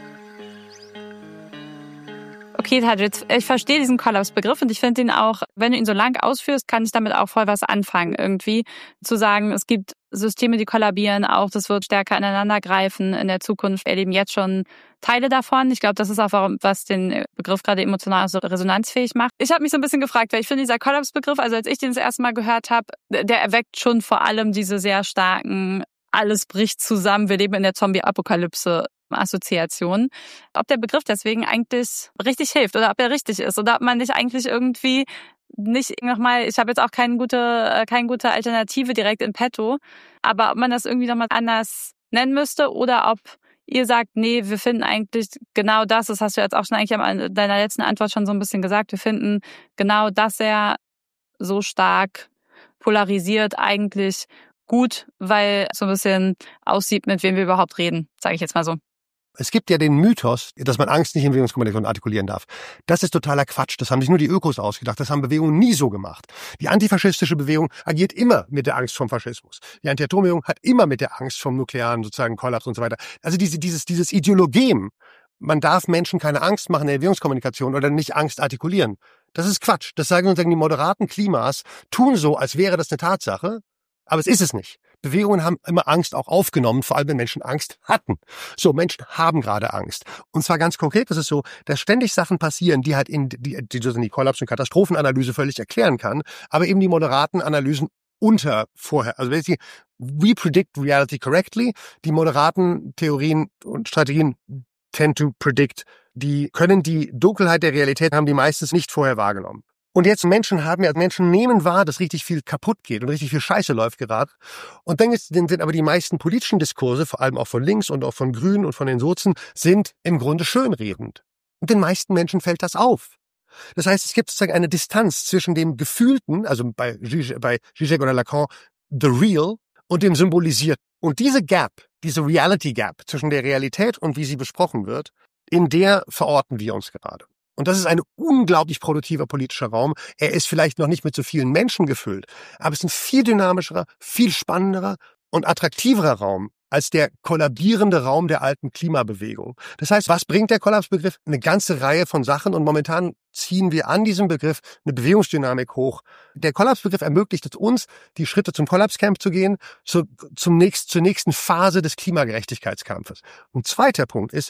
Okay, Tajid, ich verstehe diesen Kollapsbegriff und ich finde ihn auch, wenn du ihn so lang ausführst, kann ich damit auch voll was anfangen. Irgendwie zu sagen, es gibt Systeme, die kollabieren, auch das wird stärker ineinandergreifen. In der Zukunft erleben jetzt schon Teile davon. Ich glaube, das ist auch, was den Begriff gerade emotional so resonanzfähig macht. Ich habe mich so ein bisschen gefragt, weil ich finde, dieser Kollapsbegriff, also als ich den das erste Mal gehört habe, der erweckt schon vor allem diese sehr starken, alles bricht zusammen, wir leben in der Zombie-Apokalypse Assoziation. Ob der Begriff deswegen eigentlich richtig hilft oder ob er richtig ist oder ob man nicht eigentlich irgendwie nicht nochmal, ich habe jetzt auch keine gute Alternative direkt in petto, aber ob man das irgendwie nochmal anders nennen müsste oder ob ihr sagt, nee, wir finden eigentlich genau das hast du jetzt auch schon eigentlich in deiner letzten Antwort schon so ein bisschen gesagt, wir finden genau das sehr so stark polarisiert eigentlich gut, weil es so ein bisschen aussieht, mit wem wir überhaupt reden, sage ich jetzt mal so. Es gibt ja den Mythos, dass man Angst nicht in Bewegungskommunikation artikulieren darf. Das ist totaler Quatsch. Das haben sich nur die Ökos ausgedacht. Das haben Bewegungen nie so gemacht. Die antifaschistische Bewegung agiert immer mit der Angst vom Faschismus. Die Anti-Atom-Bewegung hat immer mit der Angst vom nuklearen sozusagen Kollaps und so weiter. Also dieses Ideologem, man darf Menschen keine Angst machen in der Bewegungskommunikation oder nicht Angst artikulieren. Das ist Quatsch. Das sagen sozusagen die moderaten Klimas, tun so, als wäre das eine Tatsache. Aber es ist es nicht. Bewegungen haben immer Angst auch aufgenommen, vor allem wenn Menschen Angst hatten. So, Menschen haben gerade Angst. Und zwar ganz konkret ist es so, dass ständig Sachen passieren, die halt die Kollaps- und Katastrophenanalyse völlig erklären kann, aber eben die moderaten Analysen vorher. Also basically, we predict reality correctly. Die moderaten Theorien und Strategien tend to predict. Die können die Dunkelheit der Realität haben die meistens nicht vorher wahrgenommen. Und jetzt Menschen nehmen wahr, dass richtig viel kaputt geht und richtig viel Scheiße läuft gerade. Und dann sind aber die meisten politischen Diskurse, vor allem auch von links und auch von Grünen und von den Sozen, sind im Grunde schönredend. Und den meisten Menschen fällt das auf. Das heißt, es gibt sozusagen eine Distanz zwischen dem Gefühlten, also bei Zizek oder Lacan, the real, und dem Symbolisierten. Und diese Reality Gap zwischen der Realität und wie sie besprochen wird, in der verorten wir uns gerade. Und das ist ein unglaublich produktiver politischer Raum. Er ist vielleicht noch nicht mit so vielen Menschen gefüllt, aber es ist ein viel dynamischerer, viel spannenderer und attraktiverer Raum als der kollabierende Raum der alten Klimabewegung. Das heißt, was bringt der Kollapsbegriff? Eine ganze Reihe von Sachen und momentan ziehen wir an diesem Begriff eine Bewegungsdynamik hoch. Der Kollapsbegriff ermöglicht es uns, die Schritte zum Kollapscamp zu gehen, zur nächsten Phase des Klimagerechtigkeitskampfes. Und zweiter Punkt ist,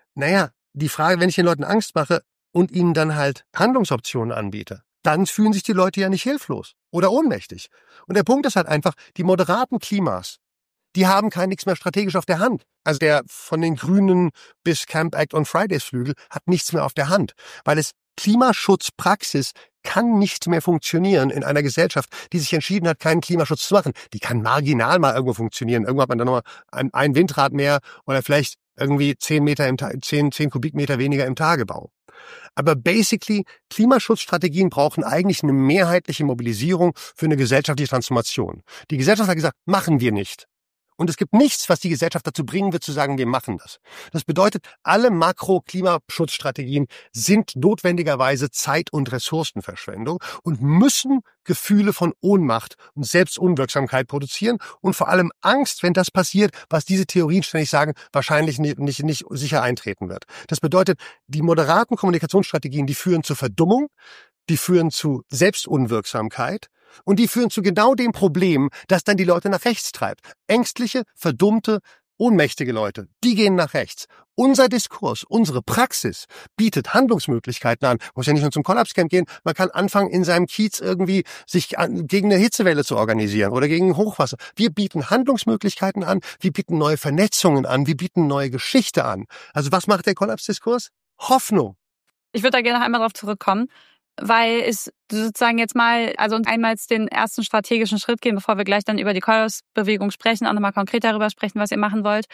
die Frage, wenn ich den Leuten Angst mache, und ihnen dann halt Handlungsoptionen anbiete, dann fühlen sich die Leute ja nicht hilflos oder ohnmächtig. Und der Punkt ist halt einfach, die moderaten Klimas, die haben nichts mehr strategisch auf der Hand. Also der von den Grünen bis Camp Act on Fridays Flügel hat nichts mehr auf der Hand, weil es Klimaschutzpraxis kann nicht mehr funktionieren in einer Gesellschaft, die sich entschieden hat, keinen Klimaschutz zu machen. Die kann marginal mal irgendwo funktionieren. Irgendwo hat man dann nochmal ein Windrad mehr oder vielleicht irgendwie 10 Kubikmeter weniger im Tagebau. Aber basically, Klimaschutzstrategien brauchen eigentlich eine mehrheitliche Mobilisierung für eine gesellschaftliche Transformation. Die Gesellschaft hat gesagt, machen wir nicht. Und es gibt nichts, was die Gesellschaft dazu bringen wird, zu sagen, wir machen das. Das bedeutet, alle Makro-Klimaschutzstrategien sind notwendigerweise Zeit- und Ressourcenverschwendung und müssen Gefühle von Ohnmacht und Selbstunwirksamkeit produzieren und vor allem Angst, wenn das passiert, was diese Theorien ständig sagen, wahrscheinlich nicht sicher eintreten wird. Das bedeutet, die moderaten Kommunikationsstrategien, die führen zur Verdummung, die führen zu Selbstunwirksamkeit, und die führen zu genau dem Problem, das dann die Leute nach rechts treibt. Ängstliche, verdummte, ohnmächtige Leute, die gehen nach rechts. Unser Diskurs, unsere Praxis bietet Handlungsmöglichkeiten an. Muss ja nicht nur zum Kollapscamp gehen. Man kann anfangen, in seinem Kiez irgendwie sich gegen eine Hitzewelle zu organisieren oder gegen Hochwasser. Wir bieten Handlungsmöglichkeiten an. Wir bieten neue Vernetzungen an. Wir bieten neue Geschichte an. Also was macht der Kollapsdiskurs? Hoffnung. Ich würde da gerne noch einmal drauf zurückkommen, weil es sozusagen jetzt mal, also einmal den ersten strategischen Schritt gehen, bevor wir gleich dann über die Kollapsbewegung sprechen, auch nochmal konkret darüber sprechen, was ihr machen wollt.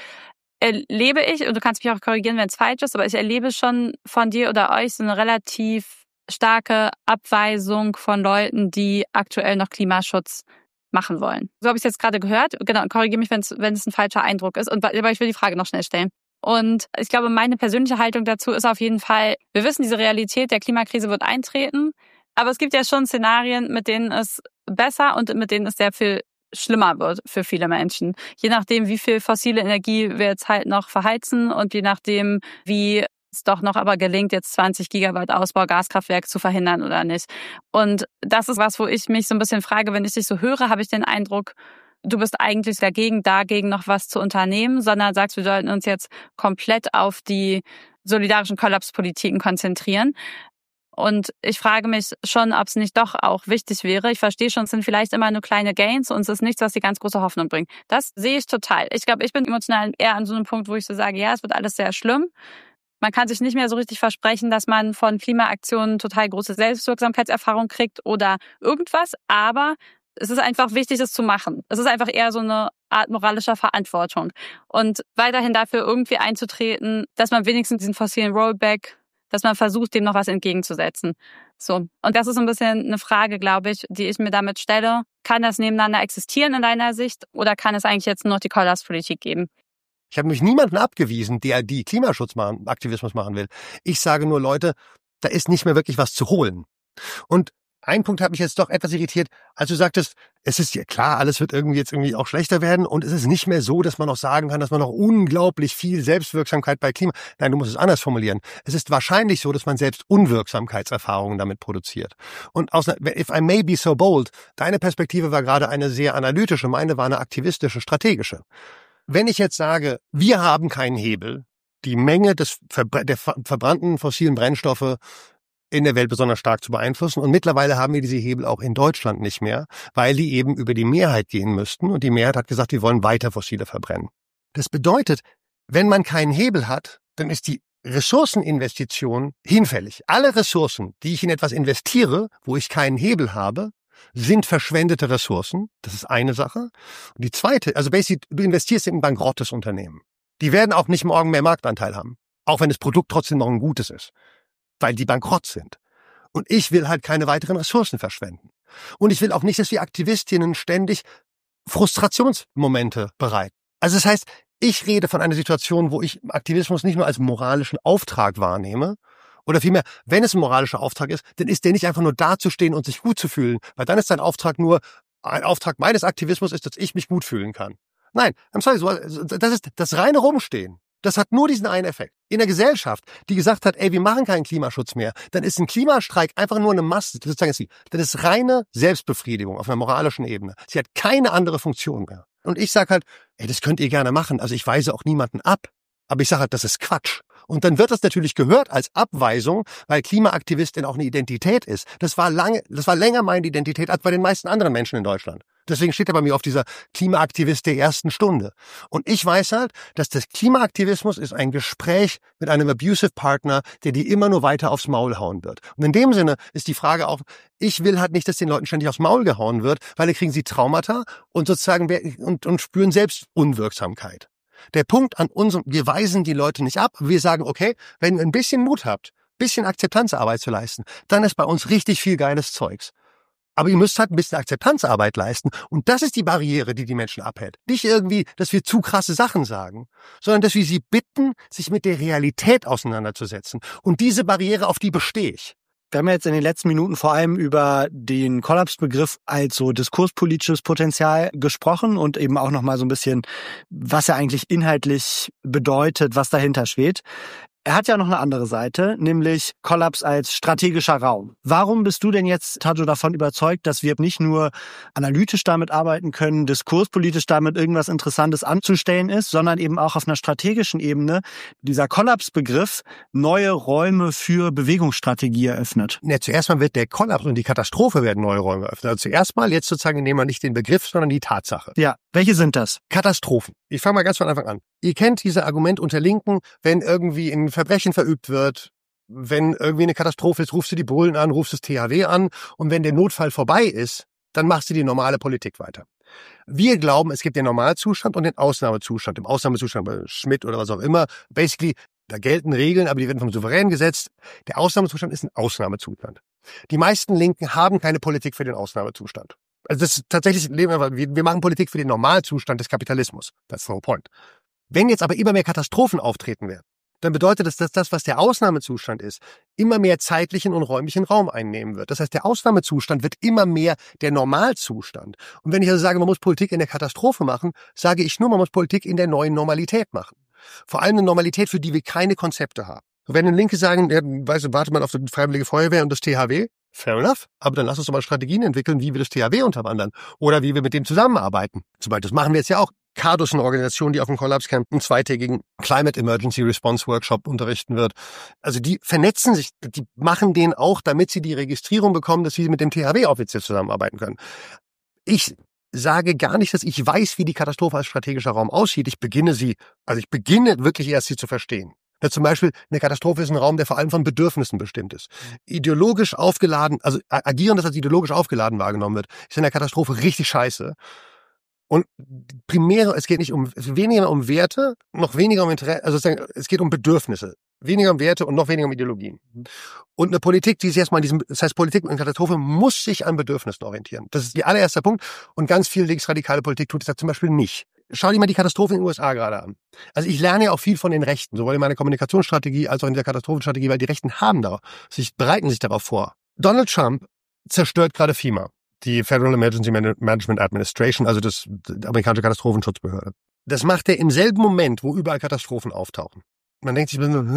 Erlebe ich, und du kannst mich auch korrigieren, wenn es falsch ist, aber ich erlebe schon von dir oder euch so eine relativ starke Abweisung von Leuten, die aktuell noch Klimaschutz machen wollen. So habe ich es jetzt gerade gehört. Genau, korrigiere mich, wenn es ein falscher Eindruck ist. Aber ich will die Frage noch schnell stellen. Und ich glaube, meine persönliche Haltung dazu ist auf jeden Fall, wir wissen, diese Realität der Klimakrise wird eintreten, aber es gibt ja schon Szenarien, mit denen es besser und mit denen es sehr viel schlimmer wird für viele Menschen. Je nachdem, wie viel fossile Energie wir jetzt halt noch verheizen und je nachdem, wie es doch noch aber gelingt, jetzt 20 Gigawatt Ausbau Gaskraftwerk zu verhindern oder nicht. Und das ist was, wo ich mich so ein bisschen frage, wenn ich dich so höre, habe ich den Eindruck, du bist eigentlich dagegen noch was zu unternehmen, sondern sagst, wir sollten uns jetzt komplett auf die solidarischen Kollapspolitiken konzentrieren. Und ich frage mich schon, ob es nicht doch auch wichtig wäre. Ich verstehe schon, es sind vielleicht immer nur kleine Gains und es ist nichts, was die ganz große Hoffnung bringt. Das sehe ich total. Ich glaube, ich bin emotional eher an so einem Punkt, wo ich so sage, ja, es wird alles sehr schlimm. Man kann sich nicht mehr so richtig versprechen, dass man von Klimaaktionen total große Selbstwirksamkeitserfahrung kriegt oder irgendwas, aber es ist einfach wichtig, es zu machen. Es ist einfach eher so eine Art moralischer Verantwortung. Und weiterhin dafür irgendwie einzutreten, dass man wenigstens diesen fossilen Rollback, dass man versucht, dem noch was entgegenzusetzen. So. Und das ist ein bisschen eine Frage, glaube ich, die ich mir damit stelle. Kann das nebeneinander existieren in deiner Sicht oder kann es eigentlich jetzt nur noch die Kollapspolitik geben? Ich habe nämlich niemanden abgewiesen, der die Klimaschutzaktivismus machen will. Ich sage nur, Leute, da ist nicht mehr wirklich was zu holen. Und ein Punkt hat mich jetzt doch etwas irritiert, als du sagtest, es ist ja klar, alles wird irgendwie auch schlechter werden und es ist nicht mehr so, dass man noch sagen kann, dass man noch unglaublich viel Selbstwirksamkeit bei Klima... Nein, du musst es anders formulieren. Es ist wahrscheinlich so, dass man selbst Unwirksamkeitserfahrungen damit produziert. Und if I may be so bold, deine Perspektive war gerade eine sehr analytische, meine war eine aktivistische, strategische. Wenn ich jetzt sage, wir haben keinen Hebel, die Menge der verbrannten fossilen Brennstoffe in der Welt besonders stark zu beeinflussen. Und mittlerweile haben wir diese Hebel auch in Deutschland nicht mehr, weil die eben über die Mehrheit gehen müssten. Und die Mehrheit hat gesagt, wir wollen weiter fossile verbrennen. Das bedeutet, wenn man keinen Hebel hat, dann ist die Ressourceninvestition hinfällig. Alle Ressourcen, die ich in etwas investiere, wo ich keinen Hebel habe, sind verschwendete Ressourcen. Das ist eine Sache. Und die zweite, also basically, du investierst in ein bankrottes Unternehmen. Die werden auch nicht morgen mehr Marktanteil haben. Auch wenn das Produkt trotzdem noch ein gutes ist. Weil die bankrott sind. Und ich will halt keine weiteren Ressourcen verschwenden. Und ich will auch nicht, dass wir Aktivistinnen ständig Frustrationsmomente bereiten. Also das heißt, ich rede von einer Situation, wo ich Aktivismus nicht nur als moralischen Auftrag wahrnehme, oder vielmehr, wenn es ein moralischer Auftrag ist, dann ist der nicht einfach nur dazustehen und sich gut zu fühlen, weil dann ist sein Auftrag nur, ein Auftrag meines Aktivismus ist, dass ich mich gut fühlen kann. Nein, I'm sorry, das ist das reine Rumstehen. Das hat nur diesen einen Effekt. In der Gesellschaft, die gesagt hat, ey, wir machen keinen Klimaschutz mehr, dann ist ein Klimastreik einfach nur eine Masse, sozusagen, das ist reine Selbstbefriedigung auf einer moralischen Ebene. Sie hat keine andere Funktion mehr. Und ich sage halt, ey, das könnt ihr gerne machen. Also ich weise auch niemanden ab. Aber ich sage halt, das ist Quatsch. Und dann wird das natürlich gehört als Abweisung, weil Klimaaktivistin auch eine Identität ist. Das war länger meine Identität als bei den meisten anderen Menschen in Deutschland. Deswegen steht er bei mir auf dieser Klimaaktivist der ersten Stunde. Und ich weiß halt, dass das Klimaaktivismus ist ein Gespräch mit einem abusive Partner, der dir immer nur weiter aufs Maul hauen wird. Und in dem Sinne ist die Frage auch, ich will halt nicht, dass den Leuten ständig aufs Maul gehauen wird, weil dann kriegen sie Traumata und sozusagen und spüren selbst Unwirksamkeit. Der Punkt an uns, wir weisen die Leute nicht ab, wir sagen, okay, wenn ihr ein bisschen Mut habt, ein bisschen Akzeptanzarbeit zu leisten, dann ist bei uns richtig viel geiles Zeugs. Aber ihr müsst halt ein bisschen Akzeptanzarbeit leisten. Und das ist die Barriere, die die Menschen abhält. Nicht irgendwie, dass wir zu krasse Sachen sagen, sondern dass wir sie bitten, sich mit der Realität auseinanderzusetzen. Und diese Barriere, auf die bestehe ich. Wir haben jetzt in den letzten Minuten vor allem über den Kollapsbegriff als so diskurspolitisches Potenzial gesprochen und eben auch nochmal so ein bisschen, was er eigentlich inhaltlich bedeutet, was dahinter steht. Er hat ja noch eine andere Seite, nämlich Kollaps als strategischer Raum. Warum bist du denn jetzt, Tajo, davon überzeugt, dass wir nicht nur analytisch damit arbeiten können, diskurspolitisch damit irgendwas Interessantes anzustellen ist, sondern eben auch auf einer strategischen Ebene dieser Kollapsbegriff neue Räume für Bewegungsstrategie eröffnet? Ja, zuerst mal wird der Kollaps und die Katastrophe werden neue Räume eröffnet. Also zuerst mal, jetzt sozusagen nehmen wir nicht den Begriff, sondern die Tatsache. Ja, welche sind das? Katastrophen. Ich fange mal ganz von Anfang an. Ihr kennt dieses Argument unter Linken, wenn irgendwie ein Verbrechen verübt wird, wenn irgendwie eine Katastrophe ist, rufst du die Bullen an, rufst das THW an und wenn der Notfall vorbei ist, dann machst du die normale Politik weiter. Wir glauben, es gibt den Normalzustand und den Ausnahmezustand. Im Ausnahmezustand bei Schmidt oder was auch immer, basically, da gelten Regeln, aber die werden vom Souverän gesetzt. Der Ausnahmezustand ist ein Ausnahmezustand. Die meisten Linken haben keine Politik für den Ausnahmezustand. Also das ist tatsächlich, wir machen Politik für den Normalzustand des Kapitalismus. That's the whole point. Wenn jetzt aber immer mehr Katastrophen auftreten werden, dann bedeutet das, dass das, was der Ausnahmezustand ist, immer mehr zeitlichen und räumlichen Raum einnehmen wird. Das heißt, der Ausnahmezustand wird immer mehr der Normalzustand. Und wenn ich also sage, man muss Politik in der Katastrophe machen, sage ich nur, man muss Politik in der neuen Normalität machen. Vor allem eine Normalität, für die wir keine Konzepte haben. Wenn Linke sagen, ja, wartet man auf die Freiwillige Feuerwehr und das THW, fair enough, aber dann lass uns doch mal Strategien entwickeln, wie wir das THW unterwandern oder wie wir mit dem zusammenarbeiten. Zum Beispiel, das machen wir jetzt ja auch. CADUS, eine Organisation, die auf dem Kollapscamp einen zweitägigen Climate Emergency Response Workshop unterrichten wird. Also die vernetzen sich, die machen den auch, damit sie die Registrierung bekommen, dass sie mit dem THW offiziell zusammenarbeiten können. Ich sage gar nicht, dass ich weiß, wie die Katastrophe als strategischer Raum aussieht. Ich beginne wirklich erst sie zu verstehen. Ja, zum Beispiel, eine Katastrophe ist ein Raum, der vor allem von Bedürfnissen bestimmt ist. Ideologisch aufgeladen, also agieren, das als ideologisch aufgeladen wahrgenommen wird, ist in der Katastrophe richtig scheiße. Und primär, es geht nicht weniger um Werte, noch weniger um Interesse, also es geht um Bedürfnisse. Weniger um Werte und noch weniger um Ideologien. Und eine Politik, die ist erstmal das heißt, Politik und Katastrophe muss sich an Bedürfnissen orientieren. Das ist der allererste Punkt. Und ganz viel linksradikale Politik tut das zum Beispiel nicht. Schau dir mal die Katastrophe in den USA gerade an. Also ich lerne ja auch viel von den Rechten, sowohl in meiner Kommunikationsstrategie als auch in der Katastrophenstrategie, weil die Rechten bereiten sich darauf vor. Donald Trump zerstört gerade FEMA, die Federal Emergency Management Administration, also die amerikanische Katastrophenschutzbehörde. Das macht er im selben Moment, wo überall Katastrophen auftauchen. Man denkt sich,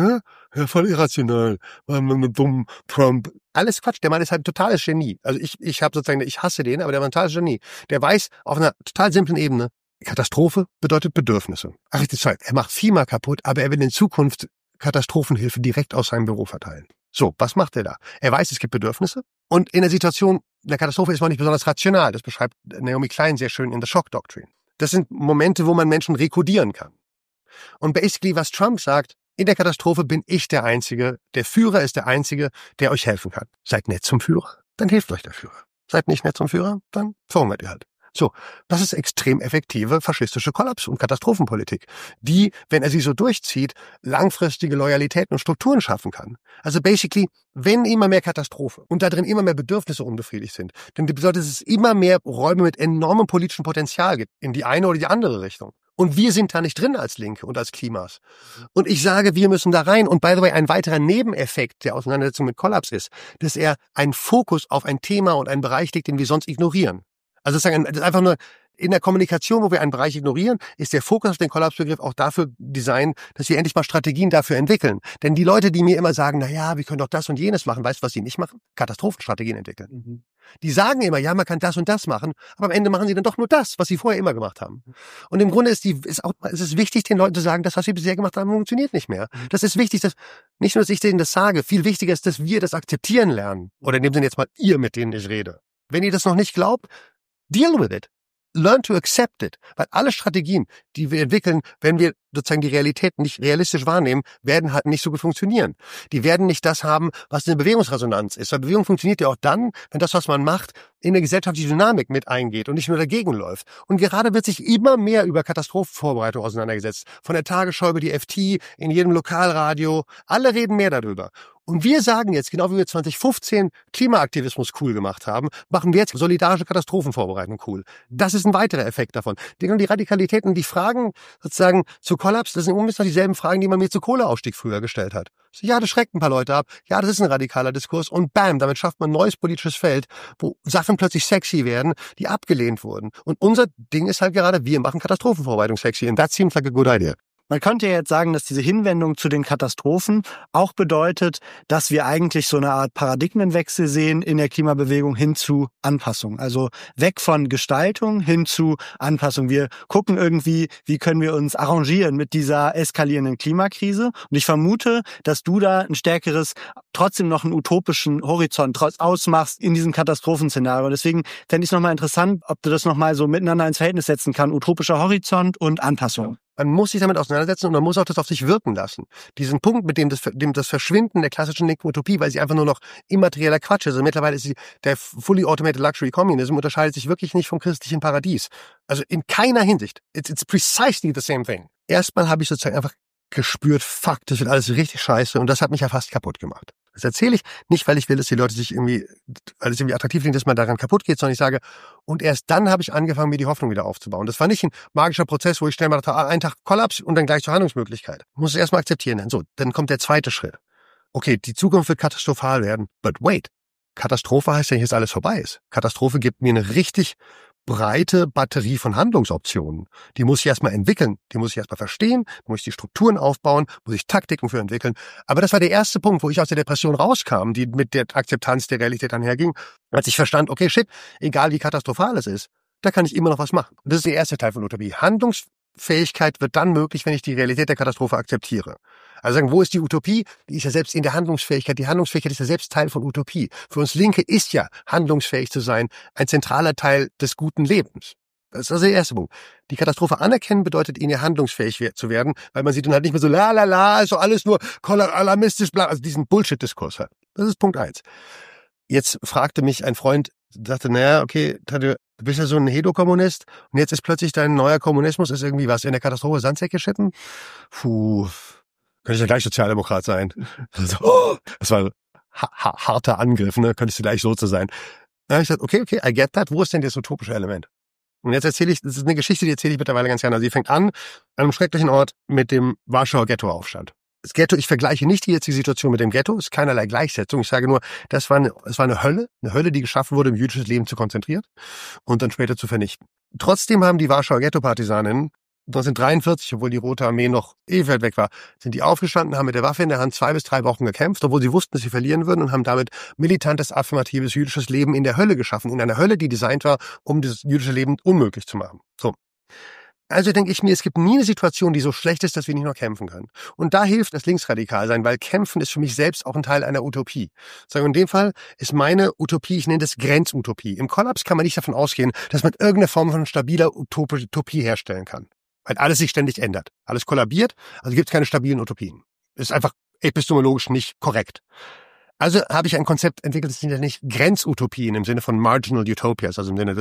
ja, voll irrational, dumm, Trump. Alles Quatsch, der Mann ist halt ein totales Genie. Also ich hasse den, aber der war ein totales Genie. Der weiß auf einer total simplen Ebene, Katastrophe bedeutet Bedürfnisse. Ach, er macht FEMA kaputt, aber er will in Zukunft Katastrophenhilfe direkt aus seinem Büro verteilen. So, was macht er da? Er weiß, es gibt Bedürfnisse und in der Situation der Katastrophe ist man nicht besonders rational. Das beschreibt Naomi Klein sehr schön in The Shock Doctrine. Das sind Momente, wo man Menschen rekodieren kann. Und basically, was Trump sagt, in der Katastrophe bin ich der Einzige, der Führer ist der Einzige, der euch helfen kann. Seid nett zum Führer, dann hilft euch der Führer. Seid nicht nett zum Führer, dann verhungert ihr halt. So, das ist extrem effektive faschistische Kollaps- und Katastrophenpolitik, die, wenn er sie so durchzieht, langfristige Loyalitäten und Strukturen schaffen kann. Also basically, wenn immer mehr Katastrophe und da drin immer mehr Bedürfnisse unbefriedigt sind, dann bedeutet es immer mehr Räume mit enormem politischem Potenzial gibt, in die eine oder die andere Richtung. Und wir sind da nicht drin als Linke und als Klimas. Und ich sage, wir müssen da rein. Und by the way, ein weiterer Nebeneffekt der Auseinandersetzung mit Kollaps ist, dass er einen Fokus auf ein Thema und einen Bereich legt, den wir sonst ignorieren. Also sozusagen, das ist einfach nur in der Kommunikation, wo wir einen Bereich ignorieren, ist der Fokus auf den Kollapsbegriff auch dafür designt, dass wir endlich mal Strategien dafür entwickeln. Denn die Leute, die mir immer sagen, na ja, wir können doch das und jenes machen, weißt du, was sie nicht machen? Katastrophenstrategien entwickeln. Mhm. Die sagen immer, ja, man kann das und das machen, aber am Ende machen sie dann doch nur das, was sie vorher immer gemacht haben. Und im Grunde es ist wichtig, den Leuten zu sagen, das, was sie bisher gemacht haben, funktioniert nicht mehr. Das ist wichtig, dass nicht nur, dass ich denen das sage, viel wichtiger ist, dass wir das akzeptieren lernen. Oder in dem Sinne jetzt mal ihr, mit denen ich rede. Wenn ihr das noch nicht glaubt, deal with it. Learn to accept it. Weil alle Strategien, die wir entwickeln, wenn wir sozusagen die Realität nicht realistisch wahrnehmen, werden halt nicht so gut funktionieren. Die werden nicht das haben, was eine Bewegungsresonanz ist. Weil Bewegung funktioniert ja auch dann, wenn das, was man macht, in der gesellschaftlichen Dynamik mit eingeht und nicht nur dagegen läuft. Und gerade wird sich immer mehr über Katastrophenvorbereitung auseinandergesetzt. Von der Tagesschau über die FT, in jedem Lokalradio. Alle reden mehr darüber. Und wir sagen jetzt, genau wie wir 2015 Klimaaktivismus cool gemacht haben, machen wir jetzt solidarische Katastrophenvorbereitung cool. Das ist ein weiterer Effekt davon. Die Radikalitäten, die Fragen sozusagen zu Kollaps, das sind ungefähr dieselben Fragen, die man mir zu Kohleausstieg früher gestellt hat. So, ja, das schreckt ein paar Leute ab. Ja, das ist ein radikaler Diskurs. Und bam, damit schafft man ein neues politisches Feld, wo Sachen plötzlich sexy werden, die abgelehnt wurden. Und unser Ding ist halt gerade, wir machen Katastrophenvorbereitung sexy. And that seems like a good idea. Man könnte jetzt sagen, dass diese Hinwendung zu den Katastrophen auch bedeutet, dass wir eigentlich so eine Art Paradigmenwechsel sehen in der Klimabewegung hin zu Anpassung. Also weg von Gestaltung hin zu Anpassung. Wir gucken irgendwie, wie können wir uns arrangieren mit dieser eskalierenden Klimakrise. Und ich vermute, dass du da ein stärkeres, trotzdem noch einen utopischen Horizont ausmachst in diesem Katastrophenszenario. Deswegen fände ich es nochmal interessant, ob du das nochmal so miteinander ins Verhältnis setzen kannst. Utopischer Horizont und Anpassung. Man muss sich damit auseinandersetzen und man muss auch das auf sich wirken lassen. Diesen Punkt, mit dem das Verschwinden der klassischen linken Utopie, weil sie einfach nur noch immaterieller Quatsch ist. Also mittlerweile ist der fully automated luxury communism unterscheidet sich wirklich nicht vom christlichen Paradies. Also in keiner Hinsicht. It's precisely the same thing. Erstmal habe ich sozusagen einfach gespürt, fuck, das wird alles richtig scheiße und das hat mich ja fast kaputt gemacht. Das erzähle ich nicht, weil ich will, dass die Leute sich irgendwie, weil es irgendwie attraktiv klingt, dass man daran kaputt geht, sondern ich sage, und erst dann habe ich angefangen, mir die Hoffnung wieder aufzubauen. Das war nicht ein magischer Prozess, wo ich schnell mal dachte, einen Tag Kollaps und dann gleich zur Handlungsmöglichkeit. Ich muss es erstmal akzeptieren. So, dann kommt der zweite Schritt. Okay, die Zukunft wird katastrophal werden, but wait. Katastrophe heißt ja nicht, dass alles vorbei ist. Katastrophe gibt mir eine richtig breite Batterie von Handlungsoptionen. Die muss ich erstmal entwickeln, die muss ich erstmal verstehen, muss ich die Strukturen aufbauen, muss ich Taktiken für entwickeln. Aber das war der erste Punkt, wo ich aus der Depression rauskam, die mit der Akzeptanz der Realität einherging, als ich verstand, okay, shit, egal wie katastrophal es ist, da kann ich immer noch was machen. Und das ist der erste Teil von Utopie. Handlungsfähigkeit wird dann möglich, wenn ich die Realität der Katastrophe akzeptiere. Also sagen, wo ist die Utopie? Die ist ja selbst in der Handlungsfähigkeit. Die Handlungsfähigkeit ist ja selbst Teil von Utopie. Für uns Linke ist ja, handlungsfähig zu sein, ein zentraler Teil des guten Lebens. Das ist also der erste Punkt. Die Katastrophe anerkennen bedeutet, ihnen handlungsfähig zu werden, weil man sie dann halt nicht mehr so also alles nur alarmistisch, bla, also diesen Bullshit-Diskurs hat. Das ist Punkt 1. Jetzt fragte mich ein Freund, sagte, naja, okay, Tadeu, du bist ja so ein Hedo-Kommunist und jetzt ist plötzlich dein neuer Kommunismus, ist irgendwie was in der Katastrophe Sandsäcke schippen? Puh, könnte ich ja gleich Sozialdemokrat sein. Also, das war ein harter Angriff, ne? Könntest du gleich so zu sein. Dann habe ich gesagt, okay, I get that. Wo ist denn das utopische Element? Und jetzt erzähle ich, das ist eine Geschichte, die erzähle ich mittlerweile ganz gerne. Also sie fängt an einem schrecklichen Ort mit dem Warschauer Ghettoaufstand. Das Ghetto, ich vergleiche nicht die jetzige Situation mit dem Ghetto, es ist keinerlei Gleichsetzung. Ich sage nur, es war eine Hölle, die geschaffen wurde, um jüdisches Leben zu konzentrieren und dann später zu vernichten. Trotzdem haben die Warschauer Ghetto-Partisanen 1943, obwohl die Rote Armee noch ewig weg war, sind die aufgestanden, haben mit der Waffe in der Hand 2 bis 3 Wochen gekämpft, obwohl sie wussten, dass sie verlieren würden und haben damit militantes, affirmatives jüdisches Leben in der Hölle geschaffen. In einer Hölle, die designt war, um das jüdische Leben unmöglich zu machen. So. Also denke ich mir, es gibt nie eine Situation, die so schlecht ist, dass wir nicht noch kämpfen können. Und da hilft das Linksradikal-Sein, weil Kämpfen ist für mich selbst auch ein Teil einer Utopie. In dem Fall ist meine Utopie, ich nenne das Grenzutopie. Im Kollaps kann man nicht davon ausgehen, dass man irgendeine Form von stabiler Utopie herstellen kann. Weil alles sich ständig ändert. Alles kollabiert, also gibt es keine stabilen Utopien. Ist einfach epistemologisch nicht korrekt. Also habe ich ein Konzept entwickelt, das sind nicht Grenzutopien im Sinne von Marginal Utopias, also im Sinne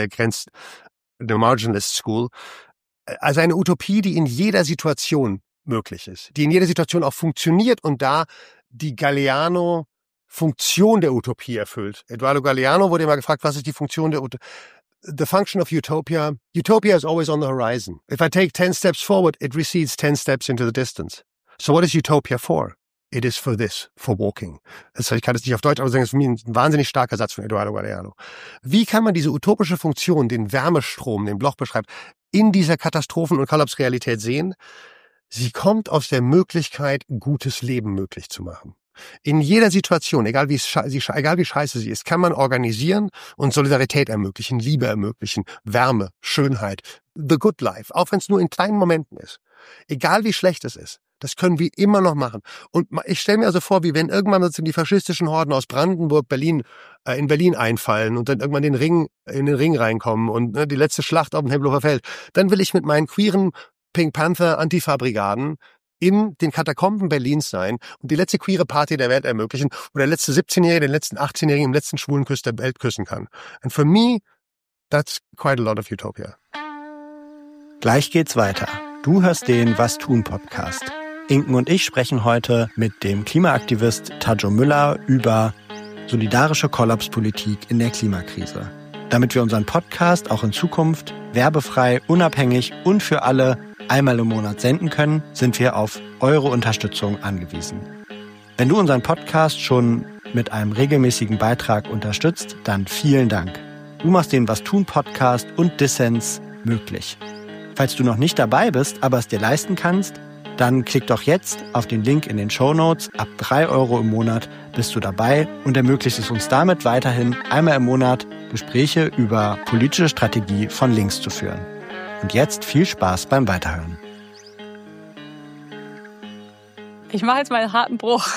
der Marginalist School. Also eine Utopie, die in jeder Situation möglich ist, die in jeder Situation auch funktioniert und da die Galeano-Funktion der Utopie erfüllt. Eduardo Galeano wurde immer gefragt, was ist die Funktion der Utopie? The function of utopia is always on the horizon. If I take 10 steps forward, it recedes 10 steps into the distance. So what is utopia for? It is for this, for walking. Ich kann das nicht auf Deutsch, aber sagen, das ist für mich ein wahnsinnig starker Satz von Eduardo Galeano. Wie kann man diese utopische Funktion, den Wärmestrom, den Bloch beschreibt, in dieser Katastrophen- und Kollapsrealität sehen? Sie kommt aus der Möglichkeit, gutes Leben möglich zu machen. In jeder Situation, egal wie scheiße sie ist, kann man organisieren und Solidarität ermöglichen, Liebe ermöglichen, Wärme, Schönheit, the good life, auch wenn es nur in kleinen Momenten ist. Egal wie schlecht es ist, das können wir immer noch machen. Und ich stelle mir also vor, wie wenn irgendwann die faschistischen Horden aus Brandenburg, in Berlin einfallen und dann irgendwann in den Ring reinkommen und die letzte Schlacht auf dem Tempelhofer Feld. Dann will ich mit meinen queeren Pink Panther Antifa-Brigaden in den Katakomben Berlins sein und die letzte queere Party der Welt ermöglichen, wo der letzte 17-Jährige den letzten 18-Jährigen im letzten schwulen Kuss der Welt küssen kann. And for me, that's quite a lot of utopia. Gleich geht's weiter. Du hörst den Was tun Podcast. Inken und ich sprechen heute mit dem Klimaaktivist Tadeu Müller über solidarische Kollapspolitik in der Klimakrise. Damit wir unseren Podcast auch in Zukunft werbefrei, unabhängig und für alle einmal im Monat senden können, sind wir auf eure Unterstützung angewiesen. Wenn du unseren Podcast schon mit einem regelmäßigen Beitrag unterstützt, dann vielen Dank. Du machst den Was tun Podcast und Dissens möglich. Falls du noch nicht dabei bist, aber es dir leisten kannst, dann klick doch jetzt auf den Link in den Shownotes. Ab 3 € im Monat bist du dabei und ermöglicht es uns damit weiterhin, einmal im Monat Gespräche über politische Strategie von links zu führen. Und jetzt viel Spaß beim Weiterhören. Ich mache jetzt mal einen harten Bruch,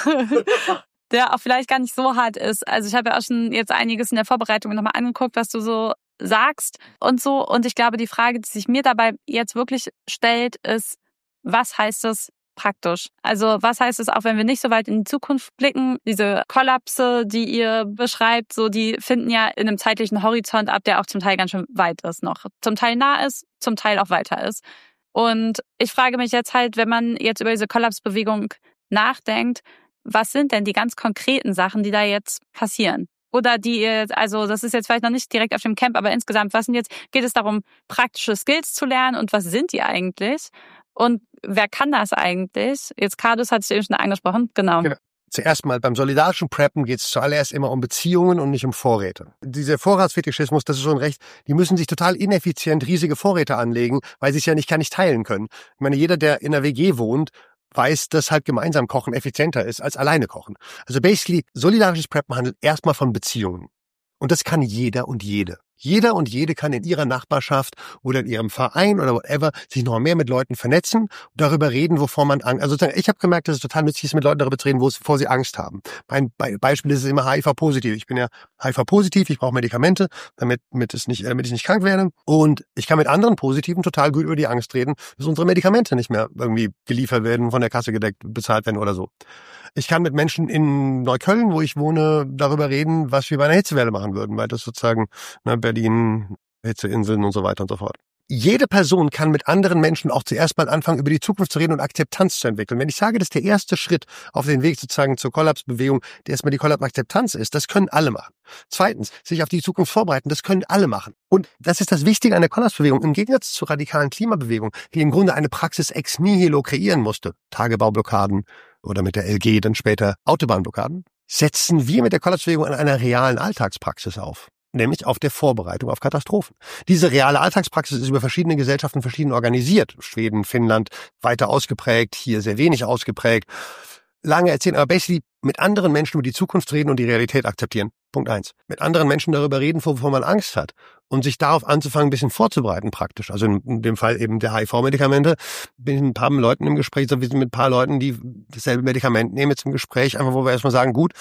der auch vielleicht gar nicht so hart ist. Also ich habe ja auch schon jetzt einiges in der Vorbereitung nochmal angeguckt, was du so sagst und so. Und ich glaube, die Frage, die sich mir dabei jetzt wirklich stellt, ist, was heißt das praktisch? Also was heißt es auch, wenn wir nicht so weit in die Zukunft blicken? Diese Kollapse, die ihr beschreibt, so die finden ja in einem zeitlichen Horizont ab, der auch zum Teil ganz schön weit ist noch. Zum Teil nah ist, zum Teil auch weiter ist. Und ich frage mich jetzt halt, wenn man jetzt über diese Kollapsbewegung nachdenkt, was sind denn die ganz konkreten Sachen, die da jetzt passieren? Oder die ihr, also das ist jetzt vielleicht noch nicht direkt auf dem Camp, aber insgesamt, geht es darum, praktische Skills zu lernen und was sind die eigentlich? Und wer kann das eigentlich? Jetzt Kardus hat es eben schon angesprochen, genau. Zuerst mal beim solidarischen Preppen geht es zuallererst immer um Beziehungen und nicht um Vorräte. Dieser Vorratsfetischismus, das ist schon recht, die müssen sich total ineffizient riesige Vorräte anlegen, weil sie es ja nicht teilen können. Ich meine, jeder, der in einer WG wohnt, weiß, dass halt gemeinsam kochen effizienter ist als alleine kochen. Also basically, solidarisches Preppen handelt erstmal von Beziehungen. Und das kann jeder und jede. Jeder und jede kann in ihrer Nachbarschaft oder in ihrem Verein oder whatever sich noch mehr mit Leuten vernetzen und darüber reden, wovor man Angst. Also ich habe gemerkt, dass es total nützlich ist, mit Leuten darüber zu reden, wovor sie Angst haben. Mein Beispiel ist es immer HIV-positiv. Ich bin ja HIV-positiv, ich brauche Medikamente, damit ich nicht krank werde. Und ich kann mit anderen Positiven total gut über die Angst reden, dass unsere Medikamente nicht mehr irgendwie geliefert werden, von der Kasse gedeckt, bezahlt werden oder so. Ich kann mit Menschen in Neukölln, wo ich wohne, darüber reden, was wir bei einer Hitzewelle machen würden, weil das sozusagen Berlin, Hitzeinseln und so weiter und so fort. Jede Person kann mit anderen Menschen auch zuerst mal anfangen, über die Zukunft zu reden und Akzeptanz zu entwickeln. Wenn ich sage, dass der erste Schritt auf den Weg sozusagen zur Kollapsbewegung, der erstmal die Kollapsakzeptanz ist, das können alle machen. Zweitens, sich auf die Zukunft vorbereiten, das können alle machen. Und das ist das Wichtige an der Kollapsbewegung. Im Gegensatz zur radikalen Klimabewegung, die im Grunde eine Praxis ex nihilo kreieren musste, Tagebaublockaden oder mit der LG dann später Autobahnblockaden, setzen wir mit der Kollapsbewegung an einer realen Alltagspraxis auf. Nämlich auf der Vorbereitung auf Katastrophen. Diese reale Alltagspraxis ist über verschiedene Gesellschaften verschieden organisiert. Schweden, Finnland weiter ausgeprägt, hier sehr wenig ausgeprägt. Lange erzählen, aber basically mit anderen Menschen über die Zukunft reden und die Realität akzeptieren. Punkt 1. Mit anderen Menschen darüber reden, wovor man Angst hat. Und sich darauf anzufangen, ein bisschen vorzubereiten praktisch. Also in dem Fall eben der HIV-Medikamente. Bin ich mit ein paar Leuten im Gespräch, wir sind mit ein paar Leuten, die dasselbe Medikament nehmen jetzt im Gespräch, einfach wo wir erstmal sagen, gut,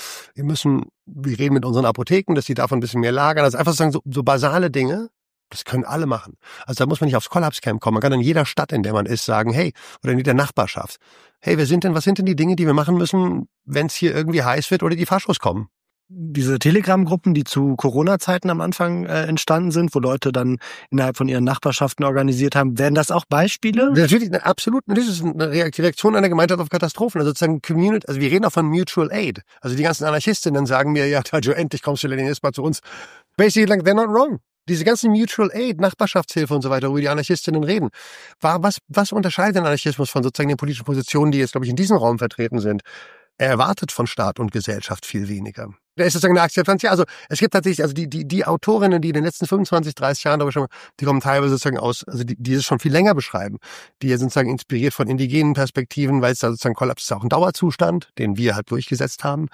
wir reden mit unseren Apotheken, dass die davon ein bisschen mehr lagern. Also einfach sagen, so basale Dinge, das können alle machen. Also da muss man nicht aufs Kollapscamp kommen. Man kann in jeder Stadt, in der man ist, sagen, hey, oder in jeder Nachbarschaft, hey, was sind denn die Dinge, die wir machen müssen, wenn es hier irgendwie heiß wird oder die Faschos kommen? Diese Telegram-Gruppen, die zu Corona-Zeiten am Anfang entstanden sind, wo Leute dann innerhalb von ihren Nachbarschaften organisiert haben, wären das auch Beispiele? Natürlich, absolut. Natürlich ist es eine Reaktion einer Gemeinschaft auf Katastrophen. Also sozusagen Community, also wir reden auch von Mutual Aid. Also die ganzen Anarchistinnen sagen mir, ja, Tajo, endlich kommst du Lenin mal zu uns. Basically, like, they're not wrong. Diese ganzen Mutual Aid, Nachbarschaftshilfe und so weiter, worüber die Anarchistinnen reden. Was unterscheidet den Anarchismus von sozusagen den politischen Positionen, die jetzt, glaube ich, in diesem Raum vertreten sind? Er erwartet von Staat und Gesellschaft viel weniger. Da ist sozusagen eine Akzeptanz. Ja, also es gibt tatsächlich, also die Autorinnen, die in den letzten 25, 30 Jahren darüber schon, die kommen teilweise sozusagen aus, also die es schon viel länger beschreiben, die ja sozusagen inspiriert von indigenen Perspektiven, weil es da sozusagen Kollaps ist auch ein Dauerzustand, den wir halt durchgesetzt haben.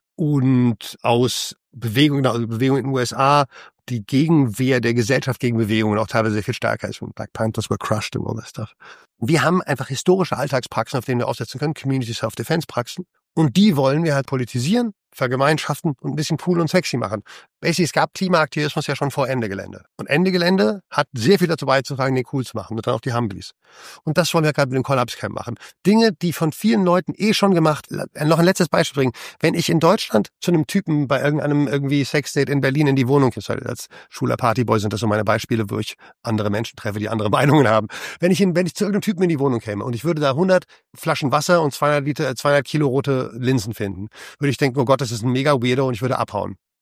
Und aus Bewegungen in den USA, die Gegenwehr der Gesellschaft gegen Bewegungen auch teilweise sehr viel stärker ist. Black Panthers were crushed and all that stuff. Wir haben einfach historische Alltagspraxen, auf denen wir aufsetzen können, Community Self-Defense-Praxen. Und die wollen wir halt politisieren, vergemeinschaften und ein bisschen cool und sexy machen. Basically, es gab Klimaaktivismus ja schon vor Ende Gelände. Und Ende Gelände hat sehr viel dazu beizutragen, den cool zu machen. Und dann auch die Humvees. Und das wollen wir gerade mit dem Kollapscamp machen. Dinge, die von vielen Leuten schon gemacht. Noch ein letztes Beispiel bringen. Wenn ich in Deutschland zu einem Typen bei irgendeinem irgendwie Sexdate in Berlin in die Wohnung, als schwuler Partyboy sind das so meine Beispiele, wo ich andere Menschen treffe, die andere Meinungen haben. Wenn ich zu irgendeinem Typen in die Wohnung käme und ich würde da 100 Flaschen Wasser und 200 Kilo rote Linsen finden, würde ich denken, oh Gott, das ist ein mega Weirdo und ich würde abhauen.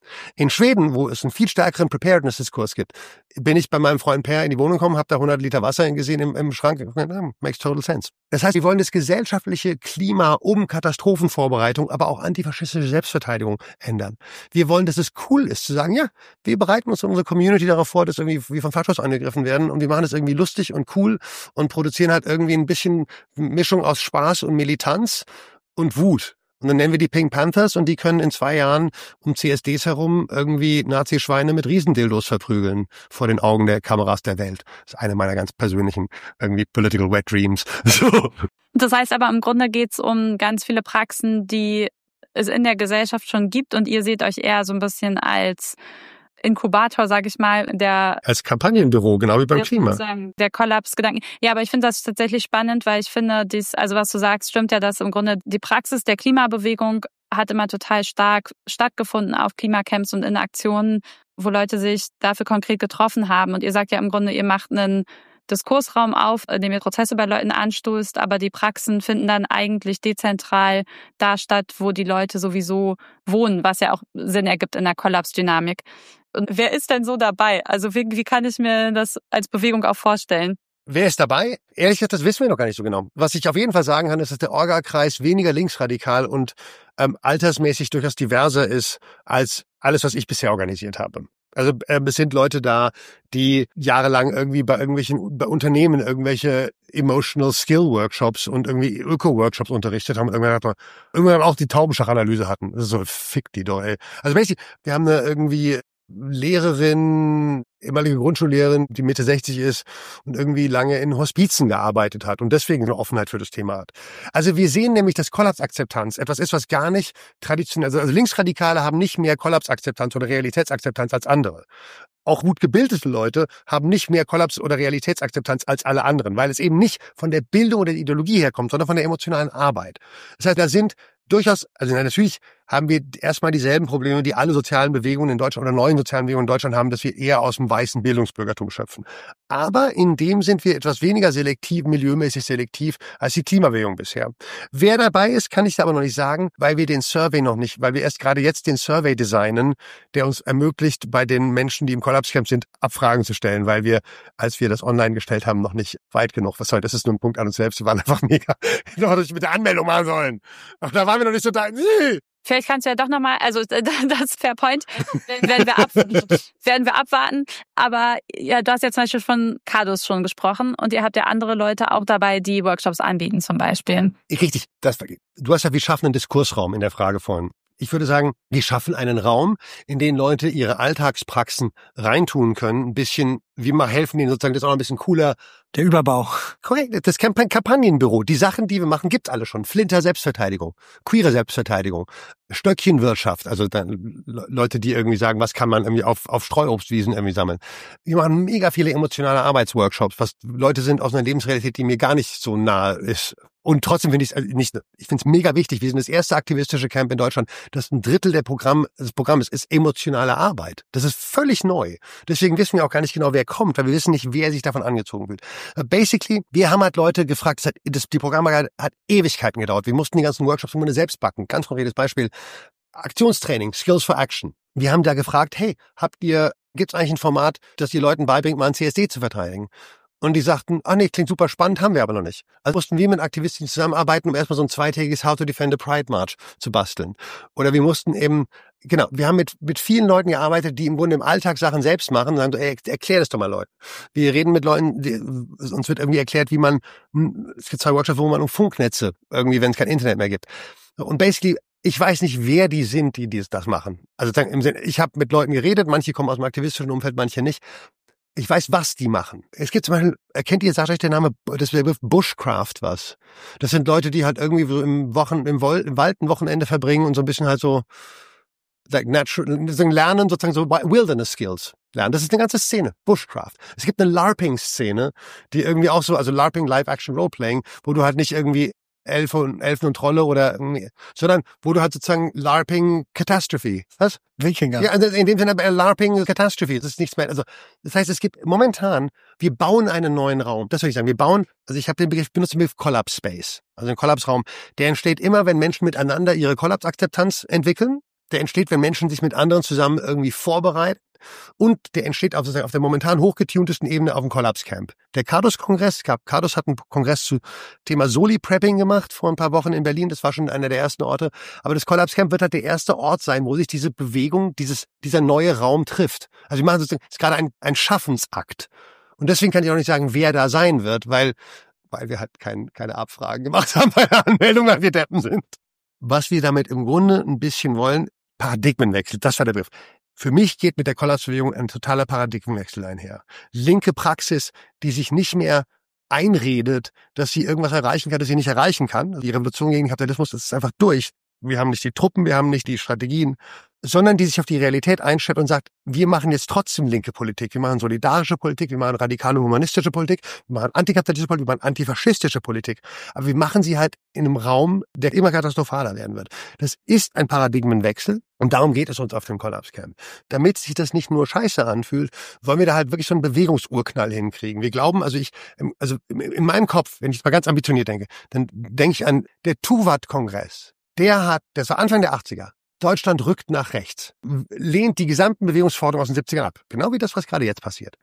In Schweden, wo es einen viel stärkeren Preparedness-Diskurs gibt, bin ich bei meinem Freund Per in die Wohnung gekommen, habe da 100 Liter Wasser gesehen im Schrank. Makes total sense. Das heißt, wir wollen das gesellschaftliche Klima um Katastrophenvorbereitung, aber auch antifaschistische Selbstverteidigung ändern. Wir wollen, dass es cool ist, zu sagen, ja, wir bereiten uns in unserer Community darauf vor, dass irgendwie wir von Faschos angegriffen werden und wir machen das irgendwie lustig und cool und produzieren halt irgendwie ein bisschen Mischung aus Spaß und Militanz und Wut. Und dann nennen wir die Pink Panthers und die können in 2 Jahren um CSDs herum irgendwie Nazi-Schweine mit Riesendildos verprügeln vor den Augen der Kameras der Welt. Das ist eine meiner ganz persönlichen irgendwie Political Wet Dreams. So. Das heißt aber, im Grunde geht's um ganz viele Praxen, die es in der Gesellschaft schon gibt und ihr seht euch eher so ein bisschen als Inkubator, sage ich mal, als Kampagnenbüro, genau wie beim Klima. Der Kollapsgedanken. Ja, aber ich finde das tatsächlich spannend, weil ich finde, also was du sagst, stimmt ja, dass im Grunde die Praxis der Klimabewegung hat immer total stark stattgefunden auf Klimacamps und in Aktionen, wo Leute sich dafür konkret getroffen haben. Und ihr sagt ja im Grunde, ihr macht einen Diskursraum auf, in dem ihr Prozesse bei Leuten anstoßt, aber die Praxen finden dann eigentlich dezentral da statt, wo die Leute sowieso wohnen, was ja auch Sinn ergibt in der Kollapsdynamik. Und wer ist denn so dabei? Also wie kann ich mir das als Bewegung auch vorstellen? Wer ist dabei? Ehrlich gesagt, das wissen wir noch gar nicht so genau. Was ich auf jeden Fall sagen kann, ist, dass der Orga-Kreis weniger linksradikal und altersmäßig durchaus diverser ist als alles, was ich bisher organisiert habe. Also es sind Leute da, die jahrelang irgendwie bei Unternehmen irgendwelche Emotional Skill Workshops und irgendwie Öko-Workshops unterrichtet haben und irgendwann auch die Taubenschachanalyse hatten. Das ist so, fick die doch, ey. Also basically, wir haben eine irgendwie Lehrerin, ehemalige Grundschullehrerin, die Mitte 60 ist und irgendwie lange in Hospizen gearbeitet hat und deswegen eine Offenheit für das Thema hat. Also wir sehen nämlich, dass Kollapsakzeptanz etwas ist, was gar nicht traditionell, also Linksradikale haben nicht mehr Kollapsakzeptanz oder Realitätsakzeptanz als andere. Auch gut gebildete Leute haben nicht mehr Kollaps- oder Realitätsakzeptanz als alle anderen, weil es eben nicht von der Bildung oder der Ideologie herkommt, sondern von der emotionalen Arbeit. Das heißt, da sind durchaus, also natürlich haben wir erstmal dieselben Probleme, die alle sozialen Bewegungen in Deutschland oder neuen sozialen Bewegungen in Deutschland haben, dass wir eher aus dem weißen Bildungsbürgertum schöpfen. Aber in dem sind wir etwas weniger selektiv, milieumäßig selektiv als die Klimabewegung bisher. Wer dabei ist, kann ich aber noch nicht sagen, weil wir den Survey noch nicht, weil wir erst gerade jetzt den Survey designen, der uns ermöglicht, bei den Menschen, die im Kollapscamp sind, Abfragen zu stellen, weil wir, als wir das online gestellt haben, noch nicht weit genug. Was soll, das ist nur ein Punkt an uns selbst. Wir waren einfach mega. Ich hätte ich mit der Anmeldung machen sollen. Ach, da waren wir noch nicht so da. Vielleicht kannst du ja doch nochmal, also das ist Fair Point, werden wir abwarten. Aber ja, du hast ja zum Beispiel von Cadus schon gesprochen und ihr habt ja andere Leute auch dabei, die Workshops anbieten zum Beispiel. Richtig, du hast ja, wir schaffen einen Diskursraum in der Frage vorhin. Ich würde sagen, wir schaffen einen Raum, in den Leute ihre Alltagspraxen reintun können. Ein bisschen, wir mal helfen denen sozusagen, das ist auch noch ein bisschen cooler. Der Überbau. Korrekt, das Kampagnenbüro. Die Sachen, die wir machen, gibt's alle schon. Flinter Selbstverteidigung, queere Selbstverteidigung, Stöckchenwirtschaft, also dann Leute, die irgendwie sagen, was kann man irgendwie auf Streuobstwiesen irgendwie sammeln. Wir machen mega viele emotionale Arbeitsworkshops, was Leute sind aus einer Lebensrealität, die mir gar nicht so nahe ist. Und trotzdem finde ich ich finde es mega wichtig. Wir sind das erste aktivistische Camp in Deutschland, das ein Drittel des Programms ist emotionale Arbeit. Das ist völlig neu. Deswegen wissen wir auch gar nicht genau, wer kommt, weil wir wissen nicht, wer sich davon angezogen fühlt. Basically, wir haben halt Leute gefragt, die Programme hat Ewigkeiten gedauert. Wir mussten die ganzen Workshops immer selbst backen. Ganz konkretes Beispiel. Aktionstraining, Skills for Action. Wir haben da gefragt, hey, gibt's eigentlich ein Format, das ihr Leuten beibringt, mal ein CSD zu verteidigen? Und die sagten, nee, klingt super spannend, haben wir aber noch nicht. Also mussten wir mit Aktivisten zusammenarbeiten, um erstmal so ein 2-tägiges How to Defend a Pride March zu basteln. Oder wir mussten eben, genau, wir haben mit vielen Leuten gearbeitet, die im Grunde im Alltag Sachen selbst machen und sagen, erklär das doch mal Leuten. Wir reden mit Leuten, uns wird irgendwie erklärt, es gibt 2 Workshops, wo man um Funknetze, irgendwie, wenn es kein Internet mehr gibt. Und basically, ich weiß nicht, wer die sind, die das machen. Also im Sinne, ich habe mit Leuten geredet, manche kommen aus dem aktivistischen Umfeld, manche nicht. Ich weiß, was die machen. Es gibt zum Beispiel, sagt euch der Name, das Begriff Bushcraft was? Das sind Leute, die halt irgendwie so im Wald ein Wochenende verbringen und so ein bisschen halt so, lernen sozusagen so Wilderness Skills lernen. Das ist eine ganze Szene. Bushcraft. Es gibt eine LARPing-Szene, die irgendwie auch so, also LARPing, Live-Action Roleplaying, wo du halt nicht irgendwie Elfen und Trolle oder irgendwie, sondern wo du halt sozusagen LARPing Catastrophe. Was? Wikinger. Ja, also in dem Sinne LARPing Catastrophe. Das ist nichts mehr. Also, das heißt, es gibt momentan, wir bauen einen neuen Raum. Das würde ich sagen. Ich habe benutze den Begriff Collapse Space. Also ein Kollapsraum. Der entsteht immer, wenn Menschen miteinander ihre Kollapsakzeptanz entwickeln. Der entsteht, wenn Menschen sich mit anderen zusammen irgendwie vorbereiten. Und der entsteht auf der momentan hochgetuntesten Ebene auf dem Kollapscamp. Der Cardos-Kongress, Cardos hat einen Kongress zu Thema Soli-Prepping gemacht vor ein paar Wochen in Berlin. Das war schon einer der ersten Orte. Aber das Kollapscamp wird halt der erste Ort sein, wo sich diese Bewegung, dieser neue Raum trifft. Also wir machen sozusagen, es ist gerade ein Schaffensakt. Und deswegen kann ich auch nicht sagen, wer da sein wird, weil wir halt keine Abfragen gemacht haben bei der Anmeldung, weil wir Deppen sind. Was wir damit im Grunde ein bisschen wollen, Paradigmenwechsel, das war der Begriff. Für mich geht mit der Kollapsbewegung ein totaler Paradigmenwechsel einher. Linke Praxis, die sich nicht mehr einredet, dass sie irgendwas erreichen kann, das sie nicht erreichen kann. Die Revolution gegen den Kapitalismus, das ist einfach durch. Wir haben nicht die Truppen, wir haben nicht die Strategien, sondern die sich auf die Realität einstellt und sagt, wir machen jetzt trotzdem linke Politik, wir machen solidarische Politik, wir machen radikale humanistische Politik, wir machen antikapitalistische Politik, wir machen antifaschistische Politik. Aber wir machen sie halt in einem Raum, der immer katastrophaler werden wird. Das ist ein Paradigmenwechsel und darum geht es uns auf dem Kollapscamp. Damit sich das nicht nur scheiße anfühlt, wollen wir da halt wirklich so einen Bewegungsurknall hinkriegen. Wir glauben, also in meinem Kopf, wenn ich mal ganz ambitioniert denke, dann denke ich an der Tuvat-Kongress. Das war Anfang der 80er. Deutschland rückt nach rechts, lehnt die gesamten Bewegungsforderungen aus den 70ern ab. Genau wie das, was gerade jetzt passiert.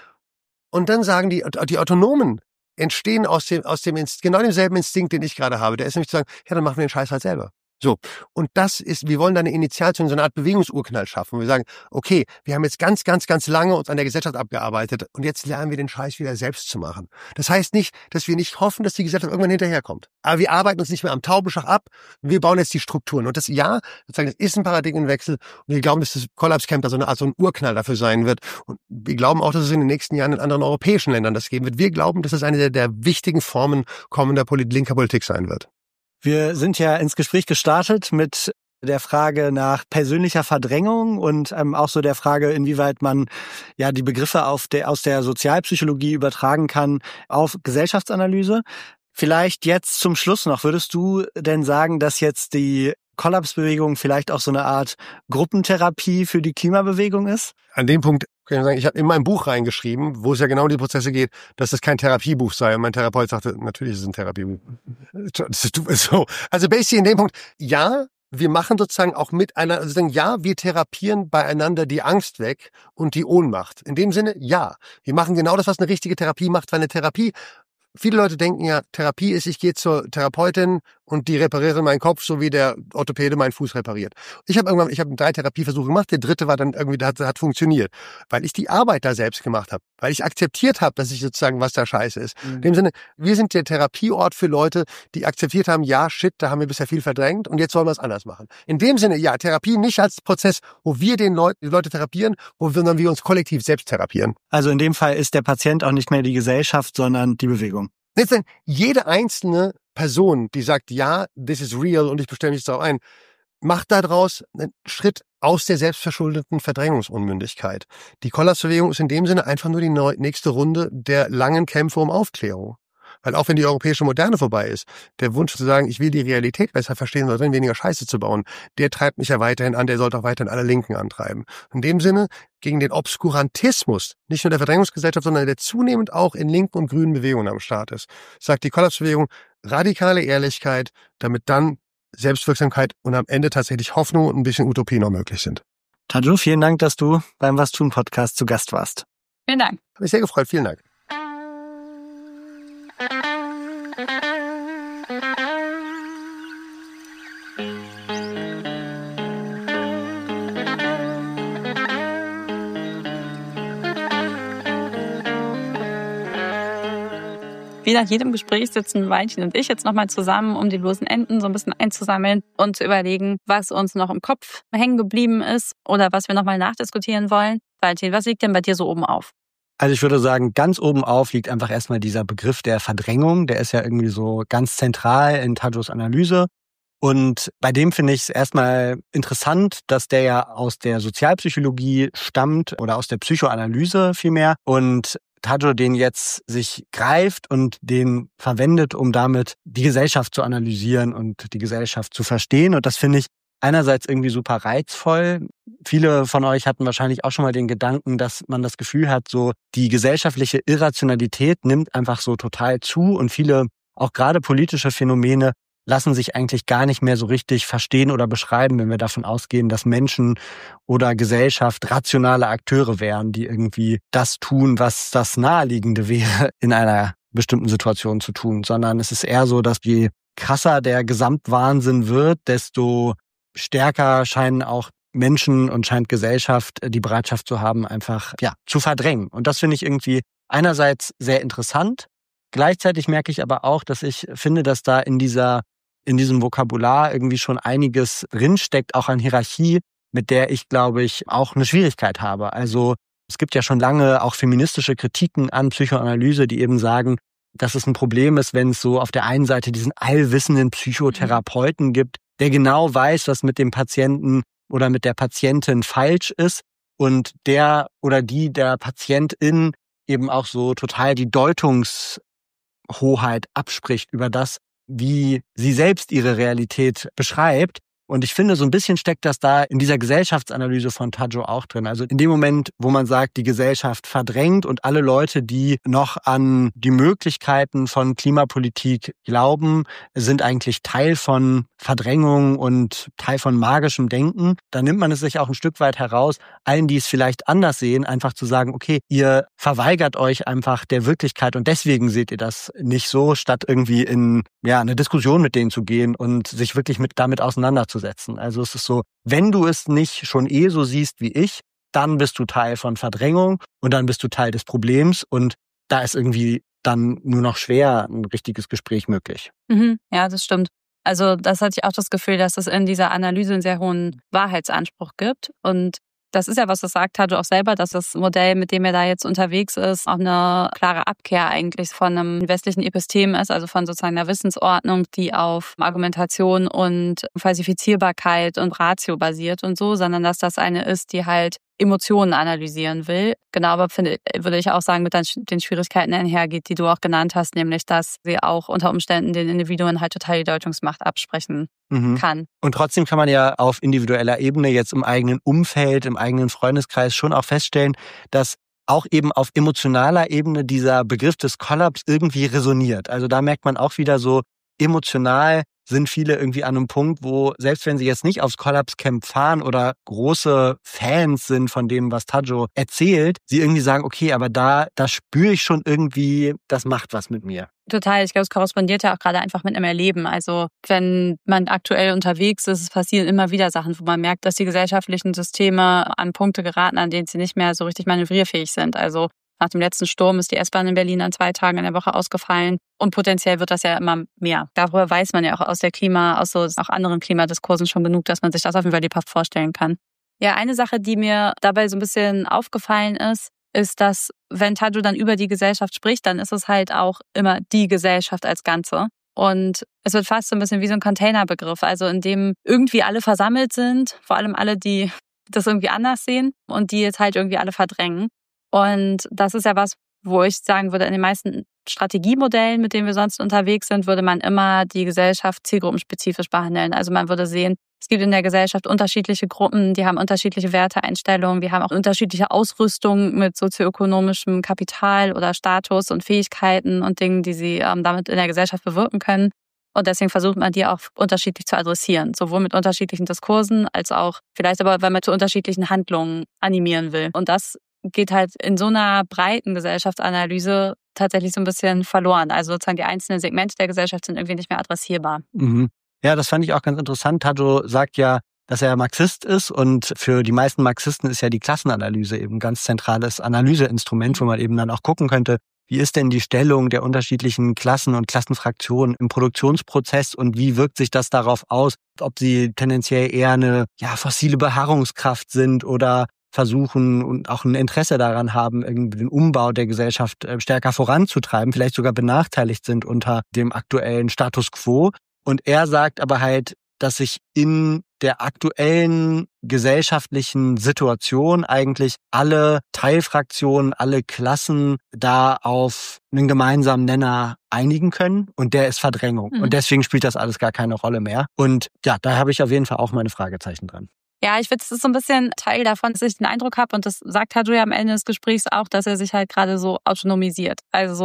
Und dann sagen die Autonomen entstehen aus genau demselben Instinkt, den ich gerade habe. Der ist nämlich zu sagen, ja, dann machen wir den Scheiß halt selber. So. Und wir wollen da eine Initialzündung, so eine Art Bewegungsurknall schaffen. Wir sagen, okay, wir haben jetzt ganz, ganz, ganz lange uns an der Gesellschaft abgearbeitet und jetzt lernen wir den Scheiß wieder selbst zu machen. Das heißt nicht, dass wir nicht hoffen, dass die Gesellschaft irgendwann hinterherkommt. Aber wir arbeiten uns nicht mehr am Taubenschlag ab. Wir bauen jetzt die Strukturen. Und das ist ein Paradigmenwechsel. Und wir glauben, dass das Kollapscamp da so ein Urknall dafür sein wird. Und wir glauben auch, dass es in den nächsten Jahren in anderen europäischen Ländern das geben wird. Wir glauben, dass es eine der wichtigen Formen kommender linker Politik sein wird. Wir sind ja ins Gespräch gestartet mit der Frage nach persönlicher Verdrängung und auch so der Frage, inwieweit man ja die Begriffe aus der Sozialpsychologie übertragen kann auf Gesellschaftsanalyse. Vielleicht jetzt zum Schluss noch, würdest du denn sagen, dass jetzt die Kollapsbewegung vielleicht auch so eine Art Gruppentherapie für die Klimabewegung ist? An dem Punkt kann ich sagen, ich habe in meinem Buch reingeschrieben, wo es ja genau um die Prozesse geht, dass es kein Therapiebuch sei. Und mein Therapeut sagte, natürlich ist es ein Therapiebuch. So. Also basically in dem Punkt, ja, wir machen sozusagen auch wir therapieren beieinander die Angst weg und die Ohnmacht. In dem Sinne, ja. Wir machen genau das, was eine richtige Therapie macht, weil eine Therapie, viele Leute denken ja, Therapie ist, ich gehe zur Therapeutin und die repariere meinen Kopf, so wie der Orthopäde meinen Fuß repariert. Ich habe 3 Therapieversuche gemacht, der 3. war dann irgendwie, hat funktioniert, weil ich die Arbeit da selbst gemacht habe, weil ich akzeptiert habe, dass ich sozusagen, was da scheiße ist. In dem Sinne, wir sind der Therapieort für Leute, die akzeptiert haben, ja, shit, da haben wir bisher viel verdrängt und jetzt wollen wir es anders machen. In dem Sinne, ja, Therapie nicht als Prozess, wo wir die Leute therapieren, sondern wir uns kollektiv selbst therapieren. Also in dem Fall ist der Patient auch nicht mehr die Gesellschaft, sondern die Bewegung. Jede einzelne Person, die sagt, ja, this is real und ich bestelle mich darauf ein, macht daraus einen Schritt aus der selbstverschuldeten Verdrängungsunmündigkeit. Die Kollapsbewegung ist in dem Sinne einfach nur die nächste Runde der langen Kämpfe um Aufklärung. Weil auch wenn die europäische Moderne vorbei ist, der Wunsch zu sagen, ich will die Realität besser verstehen, sondern weniger Scheiße zu bauen, der treibt mich ja weiterhin an, der sollte auch weiterhin alle Linken antreiben. In dem Sinne, gegen den Obskurantismus, nicht nur der Verdrängungsgesellschaft, sondern der zunehmend auch in linken und grünen Bewegungen am Start ist, sagt die Kollapsbewegung radikale Ehrlichkeit, damit dann Selbstwirksamkeit und am Ende tatsächlich Hoffnung und ein bisschen Utopie noch möglich sind. Tadjo, vielen Dank, dass du beim Was tun Podcast zu Gast warst. Vielen Dank. Habe mich sehr gefreut. Vielen Dank. Wie nach jedem Gespräch sitzen Valentin und ich jetzt nochmal zusammen, um die losen Enden so ein bisschen einzusammeln und zu überlegen, was uns noch im Kopf hängen geblieben ist oder was wir nochmal nachdiskutieren wollen. Valentin, was liegt denn bei dir so oben auf? Also ich würde sagen, ganz oben auf liegt einfach erstmal dieser Begriff der Verdrängung. Der ist ja irgendwie so ganz zentral in Tadjos Analyse. Und bei dem finde ich es erstmal interessant, dass der ja aus der Sozialpsychologie stammt oder aus der Psychoanalyse vielmehr. Und Tadjo den jetzt sich greift und den verwendet, um damit die Gesellschaft zu analysieren und die Gesellschaft zu verstehen. Und das finde ich einerseits irgendwie super reizvoll. Viele von euch hatten wahrscheinlich auch schon mal den Gedanken, dass man das Gefühl hat, so die gesellschaftliche Irrationalität nimmt einfach so total zu und viele, auch gerade politische Phänomene, lassen sich eigentlich gar nicht mehr so richtig verstehen oder beschreiben, wenn wir davon ausgehen, dass Menschen oder Gesellschaft rationale Akteure wären, die irgendwie das tun, was das Naheliegende wäre, in einer bestimmten Situation zu tun. Sondern es ist eher so, dass je krasser der Gesamtwahnsinn wird, desto stärker scheinen auch Menschen und scheint Gesellschaft die Bereitschaft zu haben, einfach zu verdrängen. Und das finde ich irgendwie einerseits sehr interessant. Gleichzeitig merke ich aber auch, dass ich finde, dass da in diesem Vokabular irgendwie schon einiges drinsteckt, auch an Hierarchie, mit der ich, glaube ich, auch eine Schwierigkeit habe. Also es gibt ja schon lange auch feministische Kritiken an Psychoanalyse, die eben sagen, dass es ein Problem ist, wenn es so auf der einen Seite diesen allwissenden Psychotherapeuten gibt, der genau weiß, was mit dem Patienten oder mit der Patientin falsch ist und der oder die der Patientin eben auch so total die Deutungshoheit abspricht über das, wie sie selbst ihre Realität beschreibt. Und ich finde, so ein bisschen steckt das da in dieser Gesellschaftsanalyse von Taggio auch drin. Also in dem Moment, wo man sagt, die Gesellschaft verdrängt und alle Leute, die noch an die Möglichkeiten von Klimapolitik glauben, sind eigentlich Teil von Verdrängung und Teil von magischem Denken, dann nimmt man es sich auch ein Stück weit heraus, allen, die es vielleicht anders sehen, einfach zu sagen, okay, ihr verweigert euch einfach der Wirklichkeit und deswegen seht ihr das nicht so, statt irgendwie in eine Diskussion mit denen zu gehen und sich wirklich damit auseinanderzusetzen. Also es ist so, wenn du es nicht schon so siehst wie ich, dann bist du Teil von Verdrängung und dann bist du Teil des Problems und da ist irgendwie dann nur noch schwer ein richtiges Gespräch möglich. Ja, das stimmt. Also das hatte ich auch das Gefühl, dass es in dieser Analyse einen sehr hohen Wahrheitsanspruch gibt. Und das ist ja, was das sagt Taggio auch selber, dass das Modell, mit dem er da jetzt unterwegs ist, auch eine klare Abkehr eigentlich von einem westlichen Epistem ist, also von sozusagen einer Wissensordnung, die auf Argumentation und Falsifizierbarkeit und Ratio basiert und so, sondern dass das eine ist, die halt Emotionen analysieren will. Genau, aber würde ich auch sagen, mit den Schwierigkeiten einhergeht, die du auch genannt hast, nämlich, dass sie auch unter Umständen den Individuen halt total die Deutungsmacht absprechen kann. Und trotzdem kann man ja auf individueller Ebene jetzt im eigenen Umfeld, im eigenen Freundeskreis schon auch feststellen, dass auch eben auf emotionaler Ebene dieser Begriff des Kollaps irgendwie resoniert. Also da merkt man auch wieder so, emotional sind viele irgendwie an einem Punkt, wo selbst wenn sie jetzt nicht aufs Collapse-Camp fahren oder große Fans sind von dem, was Taggio erzählt, sie irgendwie sagen, okay, aber da spüre ich schon irgendwie, das macht was mit mir. Total. Ich glaube, es korrespondiert ja auch gerade einfach mit einem Erleben. Also wenn man aktuell unterwegs ist, es passieren immer wieder Sachen, wo man merkt, dass die gesellschaftlichen Systeme an Punkte geraten, an denen sie nicht mehr so richtig manövrierfähig sind. Also nach dem letzten Sturm ist die S-Bahn in Berlin an 2 Tagen in der Woche ausgefallen und potenziell wird das ja immer mehr. Darüber weiß man ja auch aus auch anderen Klimadiskursen schon genug, dass man sich das auf jeden Fall lebhaft vorstellen kann. Ja, eine Sache, die mir dabei so ein bisschen aufgefallen ist, dass wenn Taggio dann über die Gesellschaft spricht, dann ist es halt auch immer die Gesellschaft als Ganze. Und es wird fast so ein bisschen wie so ein Containerbegriff, also in dem irgendwie alle versammelt sind, vor allem alle, die das irgendwie anders sehen und die jetzt halt irgendwie alle verdrängen. Und das ist ja was, wo ich sagen würde, in den meisten Strategiemodellen, mit denen wir sonst unterwegs sind, würde man immer die Gesellschaft zielgruppenspezifisch behandeln. Also man würde sehen, es gibt in der Gesellschaft unterschiedliche Gruppen, die haben unterschiedliche Werteeinstellungen, die haben auch unterschiedliche Ausrüstung mit sozioökonomischem Kapital oder Status und Fähigkeiten und Dingen, die sie damit in der Gesellschaft bewirken können. Und deswegen versucht man die auch unterschiedlich zu adressieren, sowohl mit unterschiedlichen Diskursen als auch vielleicht aber, weil man zu unterschiedlichen Handlungen animieren will. Und das geht halt in so einer breiten Gesellschaftsanalyse tatsächlich so ein bisschen verloren. Also sozusagen die einzelnen Segmente der Gesellschaft sind irgendwie nicht mehr adressierbar. Ja, das fand ich auch ganz interessant. Taggio sagt ja, dass er Marxist ist und für die meisten Marxisten ist ja die Klassenanalyse eben ein ganz zentrales Analyseinstrument, wo man eben dann auch gucken könnte, wie ist denn die Stellung der unterschiedlichen Klassen und Klassenfraktionen im Produktionsprozess und wie wirkt sich das darauf aus, ob sie tendenziell eher eine fossile Beharrungskraft sind oder versuchen und auch ein Interesse daran haben, irgendwie den Umbau der Gesellschaft stärker voranzutreiben, vielleicht sogar benachteiligt sind unter dem aktuellen Status quo. Und er sagt aber halt, dass sich in der aktuellen gesellschaftlichen Situation eigentlich alle Teilfraktionen, alle Klassen da auf einen gemeinsamen Nenner einigen können und der ist Verdrängung. Und deswegen spielt das alles gar keine Rolle mehr. Und ja, da habe ich auf jeden Fall auch meine Fragezeichen dran. Ja, ich finde, es ist so ein bisschen Teil davon, dass ich den Eindruck habe, und das sagt Taggio ja am Ende des Gesprächs auch, dass er sich halt gerade so autonomisiert. Also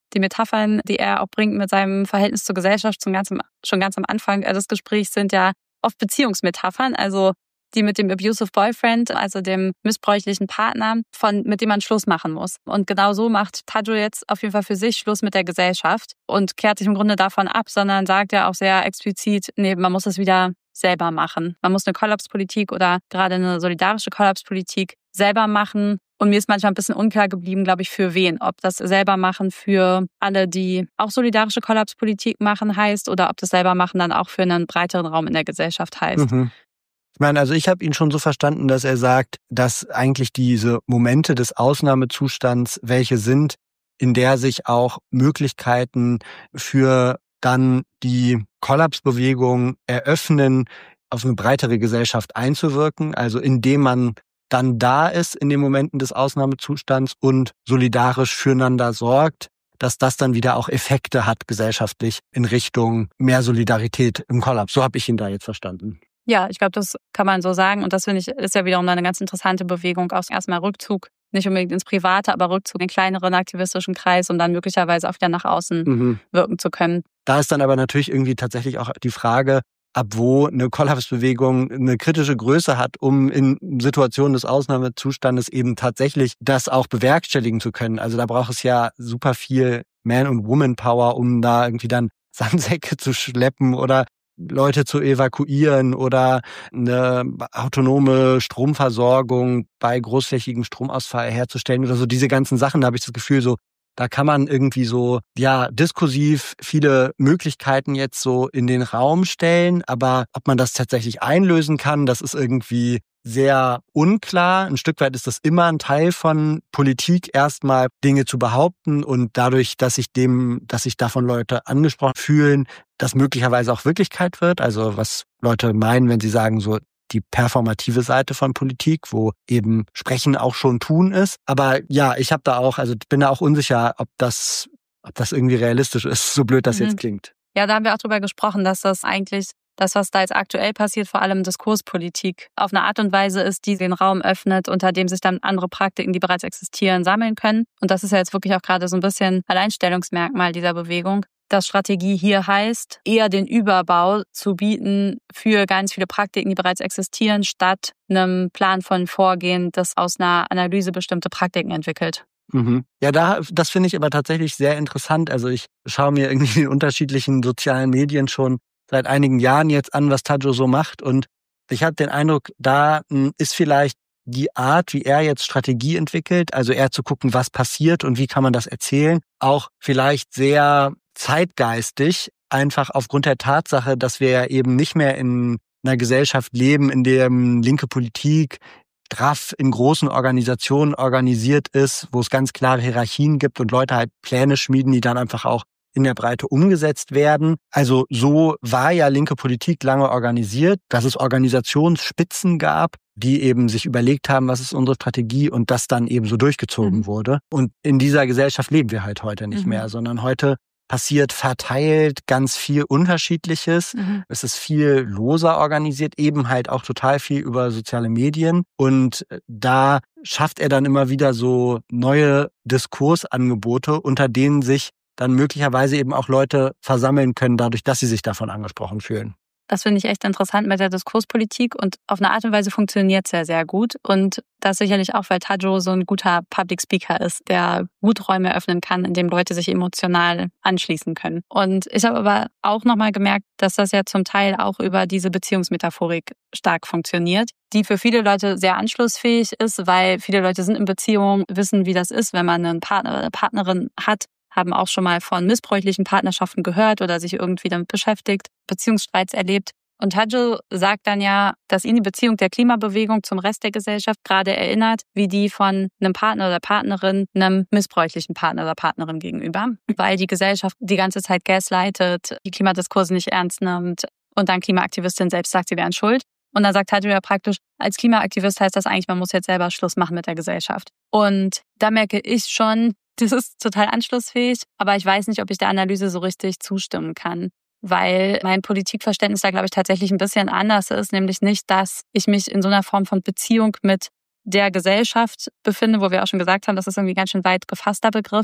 Die Metaphern, die er auch bringt mit seinem Verhältnis zur Gesellschaft schon ganz am Anfang des Gesprächs, sind ja oft Beziehungsmetaphern, also die mit dem abusive Boyfriend, also dem missbräuchlichen Partner, mit dem man Schluss machen muss. Und genau so macht Tajo jetzt auf jeden Fall für sich Schluss mit der Gesellschaft und kehrt sich im Grunde davon ab, sondern sagt ja auch sehr explizit, nee, man muss es wieder selber machen. Man muss eine Kollapspolitik oder gerade eine solidarische Kollapspolitik selber machen. Und mir ist manchmal ein bisschen unklar geblieben, glaube ich, für wen. Ob das selber machen für alle, die auch solidarische Kollapspolitik machen heißt oder ob das selber machen dann auch für einen breiteren Raum in der Gesellschaft heißt. Mhm. Ich meine, also ich habe ihn schon so verstanden, dass er sagt, dass eigentlich diese Momente des Ausnahmezustands welche sind, in der sich auch Möglichkeiten für dann die Kollapsbewegung eröffnen, auf eine breitere Gesellschaft einzuwirken, also indem man dann da ist in den Momenten des Ausnahmezustands und solidarisch füreinander sorgt, dass das dann wieder auch Effekte hat gesellschaftlich in Richtung mehr Solidarität im Kollaps. So habe ich ihn da jetzt verstanden. Ja, ich glaube, das kann man so sagen. Und das, finde ich, ist ja wiederum eine ganz interessante Bewegung. Auch erstmal Rückzug, nicht unbedingt ins Private, aber Rückzug in einen kleineren aktivistischen Kreis und dann möglicherweise auch wieder nach außen wirken zu können. Da ist dann aber natürlich irgendwie tatsächlich auch die Frage, ab wo eine Kollapsbewegung eine kritische Größe hat, um in Situationen des Ausnahmezustandes eben tatsächlich das auch bewerkstelligen zu können. Also da braucht es ja super viel Man- und Woman-Power, um da irgendwie dann Sandsäcke zu schleppen oder Leute zu evakuieren oder eine autonome Stromversorgung bei großflächigem Stromausfall herzustellen oder so. Diese ganzen Sachen, da habe ich das Gefühl, so da kann man irgendwie so, ja, diskursiv viele Möglichkeiten jetzt so in den Raum stellen, aber ob man das tatsächlich einlösen kann, das ist irgendwie sehr unklar. Ein Stück weit ist das immer ein Teil von Politik, erstmal Dinge zu behaupten und dadurch, dass sich davon Leute angesprochen fühlen, das möglicherweise auch Wirklichkeit wird. Also was Leute meinen, wenn sie sagen, so die performative Seite von Politik, wo eben Sprechen auch schon tun ist. Aber ja, ich bin da auch unsicher, ob das irgendwie realistisch ist, so blöd das jetzt klingt. Ja, da haben wir auch drüber gesprochen, dass das eigentlich das, was da jetzt aktuell passiert, vor allem Diskurspolitik, auf eine Art und Weise ist, die den Raum öffnet, unter dem sich dann andere Praktiken, die bereits existieren, sammeln können. Und das ist ja jetzt wirklich auch gerade so ein bisschen Alleinstellungsmerkmal dieser Bewegung, dass Strategie hier heißt, eher den Überbau zu bieten für ganz viele Praktiken, die bereits existieren, statt einem Plan von Vorgehen, das aus einer Analyse bestimmte Praktiken entwickelt. Ja, das finde ich aber tatsächlich sehr interessant. Also ich schaue mir irgendwie in unterschiedlichen sozialen Medien schon seit einigen Jahren jetzt an, was Tajo so macht. Und ich habe den Eindruck, da ist vielleicht die Art, wie er jetzt Strategie entwickelt, also eher zu gucken, was passiert und wie kann man das erzählen, auch vielleicht sehr zeitgeistig, einfach aufgrund der Tatsache, dass wir ja eben nicht mehr in einer Gesellschaft leben, in der linke Politik straff in großen Organisationen organisiert ist, wo es ganz klare Hierarchien gibt und Leute halt Pläne schmieden, die dann einfach auch in der Breite umgesetzt werden. Also so war ja linke Politik lange organisiert, dass es Organisationsspitzen gab, die eben sich überlegt haben, was ist unsere Strategie und das dann eben so durchgezogen wurde. Und in dieser Gesellschaft leben wir halt heute nicht mehr, sondern heute passiert verteilt ganz viel Unterschiedliches. Es ist viel loser organisiert, eben halt auch total viel über soziale Medien. Und da schafft er dann immer wieder so neue Diskursangebote, unter denen sich dann möglicherweise eben auch Leute versammeln können, dadurch, dass sie sich davon angesprochen fühlen. Das finde ich echt interessant mit der Diskurspolitik und auf eine Art und Weise funktioniert es ja sehr gut. Und das sicherlich auch, weil Tajo so ein guter Public Speaker ist, der gut Räume eröffnen kann, in dem Leute sich emotional anschließen können. Und ich habe aber auch nochmal gemerkt, dass das ja zum Teil auch über diese Beziehungsmetaphorik stark funktioniert, die für viele Leute sehr anschlussfähig ist, weil viele Leute sind in Beziehung, wissen, wie das ist, wenn man einen Partner oder eine Partnerin hat, haben auch schon mal von missbräuchlichen Partnerschaften gehört oder sich irgendwie damit beschäftigt, Beziehungsstreits erlebt. Und Tajo sagt dann ja, dass ihn die Beziehung der Klimabewegung zum Rest der Gesellschaft gerade erinnert, wie die von einem Partner oder Partnerin einem missbräuchlichen Partner oder Partnerin gegenüber, weil die Gesellschaft die ganze Zeit gaslightet, die Klimadiskurse nicht ernst nimmt und dann Klimaaktivistin selbst sagt, sie wären schuld. Und dann sagt Tajo ja praktisch, als Klimaaktivist heißt das eigentlich, man muss jetzt selber Schluss machen mit der Gesellschaft. Und da merke ich schon, das ist total anschlussfähig, aber ich weiß nicht, ob ich der Analyse so richtig zustimmen kann, weil mein Politikverständnis da, glaube ich, tatsächlich ein bisschen anders ist, nämlich nicht, dass ich mich in so einer Form von Beziehung mit der Gesellschaft befinde, wo wir auch schon gesagt haben, das ist irgendwie ein ganz schön weit gefasster Begriff,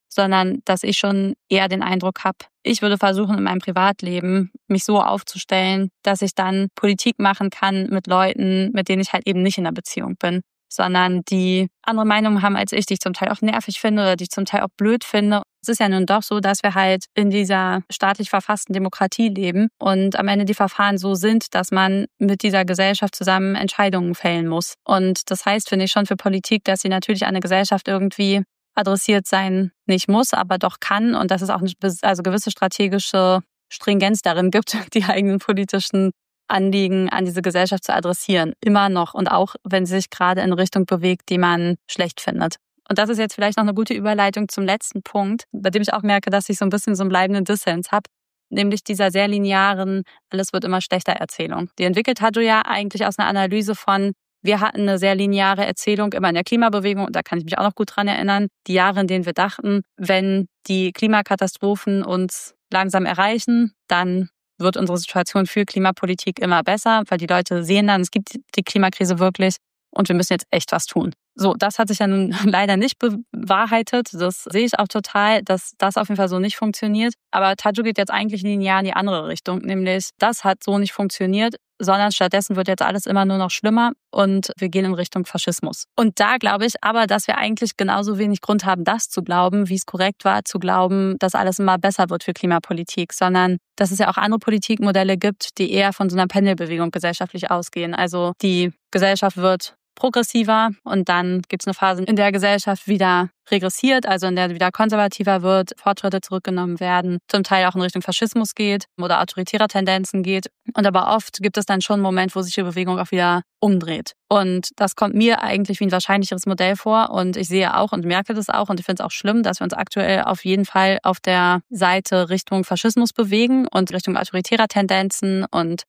sondern dass ich schon eher den Eindruck habe, ich würde versuchen, in meinem Privatleben mich so aufzustellen, dass ich dann Politik machen kann mit Leuten, mit denen ich halt eben nicht in einer Beziehung bin, sondern die andere Meinungen haben als ich, die ich zum Teil auch nervig finde oder die ich zum Teil auch blöd finde. Es ist ja nun doch so, dass wir halt in dieser staatlich verfassten Demokratie leben und am Ende die Verfahren so sind, dass man mit dieser Gesellschaft zusammen Entscheidungen fällen muss. Und das heißt, finde ich schon für Politik, dass sie natürlich an eine Gesellschaft irgendwie adressiert sein nicht muss, aber doch kann und dass es auch eine gewisse strategische Stringenz darin gibt, die eigenen politischen Anliegen an diese Gesellschaft zu adressieren. Immer noch und auch, wenn sie sich gerade in eine Richtung bewegt, die man schlecht findet. Und das ist jetzt vielleicht noch eine gute Überleitung zum letzten Punkt, bei dem ich auch merke, dass ich so ein bisschen so einen bleibenden Dissens habe, nämlich dieser sehr linearen, alles wird immer schlechter Erzählung. Die entwickelt Tadjo ja eigentlich aus einer Analyse von, wir hatten eine sehr lineare Erzählung immer in der Klimabewegung und da kann ich mich auch noch gut dran erinnern, die Jahre, in denen wir dachten, wenn die Klimakatastrophen uns langsam erreichen, dann wird unsere Situation für Klimapolitik immer besser, weil die Leute sehen dann, es gibt die Klimakrise wirklich und wir müssen jetzt echt was tun. So, das hat sich ja nun leider nicht bewahrheitet. Das sehe ich auch total, dass das auf jeden Fall so nicht funktioniert. Aber Tadjo geht jetzt eigentlich linear in die andere Richtung, nämlich das hat so nicht funktioniert, sondern stattdessen wird jetzt alles immer nur noch schlimmer und wir gehen in Richtung Faschismus. Und da glaube ich aber, dass wir eigentlich genauso wenig Grund haben, das zu glauben, wie es korrekt war, zu glauben, dass alles immer besser wird für Klimapolitik, sondern dass es ja auch andere Politikmodelle gibt, die eher von so einer Pendelbewegung gesellschaftlich ausgehen. Also die Gesellschaft wird progressiver und dann gibt es eine Phase, in der Gesellschaft wieder regressiert, also in der wieder konservativer wird, Fortschritte zurückgenommen werden, zum Teil auch in Richtung Faschismus geht oder autoritärer Tendenzen geht. Und aber oft gibt es dann schon einen Moment, wo sich die Bewegung auch wieder umdreht. Und das kommt mir eigentlich wie ein wahrscheinlicheres Modell vor und ich sehe auch und merke das auch und ich finde es auch schlimm, dass wir uns aktuell auf jeden Fall auf der Seite Richtung Faschismus bewegen und Richtung autoritärer Tendenzen und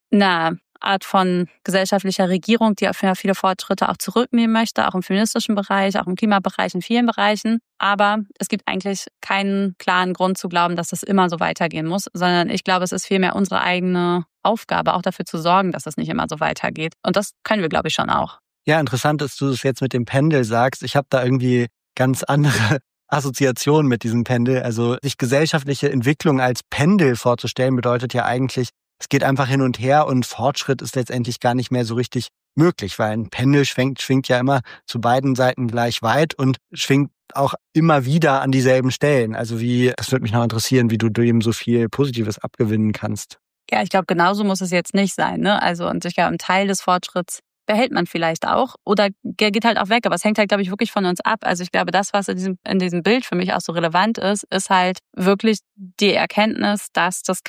Art von gesellschaftlicher Regierung, die auf viele Fortschritte auch zurücknehmen möchte, auch im feministischen Bereich, auch im Klimabereich, in vielen Bereichen. Aber es gibt eigentlich keinen klaren Grund zu glauben, dass das immer so weitergehen muss, sondern ich glaube, es ist vielmehr unsere eigene Aufgabe, auch dafür zu sorgen, dass es nicht immer so weitergeht. Und das können wir, glaube ich, schon auch. Ja, interessant, dass du es jetzt mit dem Pendel sagst. Ich habe da irgendwie ganz andere Assoziationen mit diesem Pendel. Also sich gesellschaftliche Entwicklung als Pendel vorzustellen, bedeutet ja eigentlich, es geht einfach hin und her und Fortschritt ist letztendlich gar nicht mehr so richtig möglich, weil ein Pendel schwingt ja immer zu beiden Seiten gleich weit und schwingt auch immer wieder an dieselben Stellen. Also das würde mich noch interessieren, wie du dem so viel Positives abgewinnen kannst. Ja, ich glaube, genauso muss es jetzt nicht sein, ne? Also, und sicher einen Teil des Fortschritts behält man vielleicht auch oder geht halt auch weg. Aber es hängt halt, glaube ich, wirklich von uns ab. Also ich glaube, das, was in diesem Bild für mich auch so relevant ist halt wirklich die Erkenntnis, dass das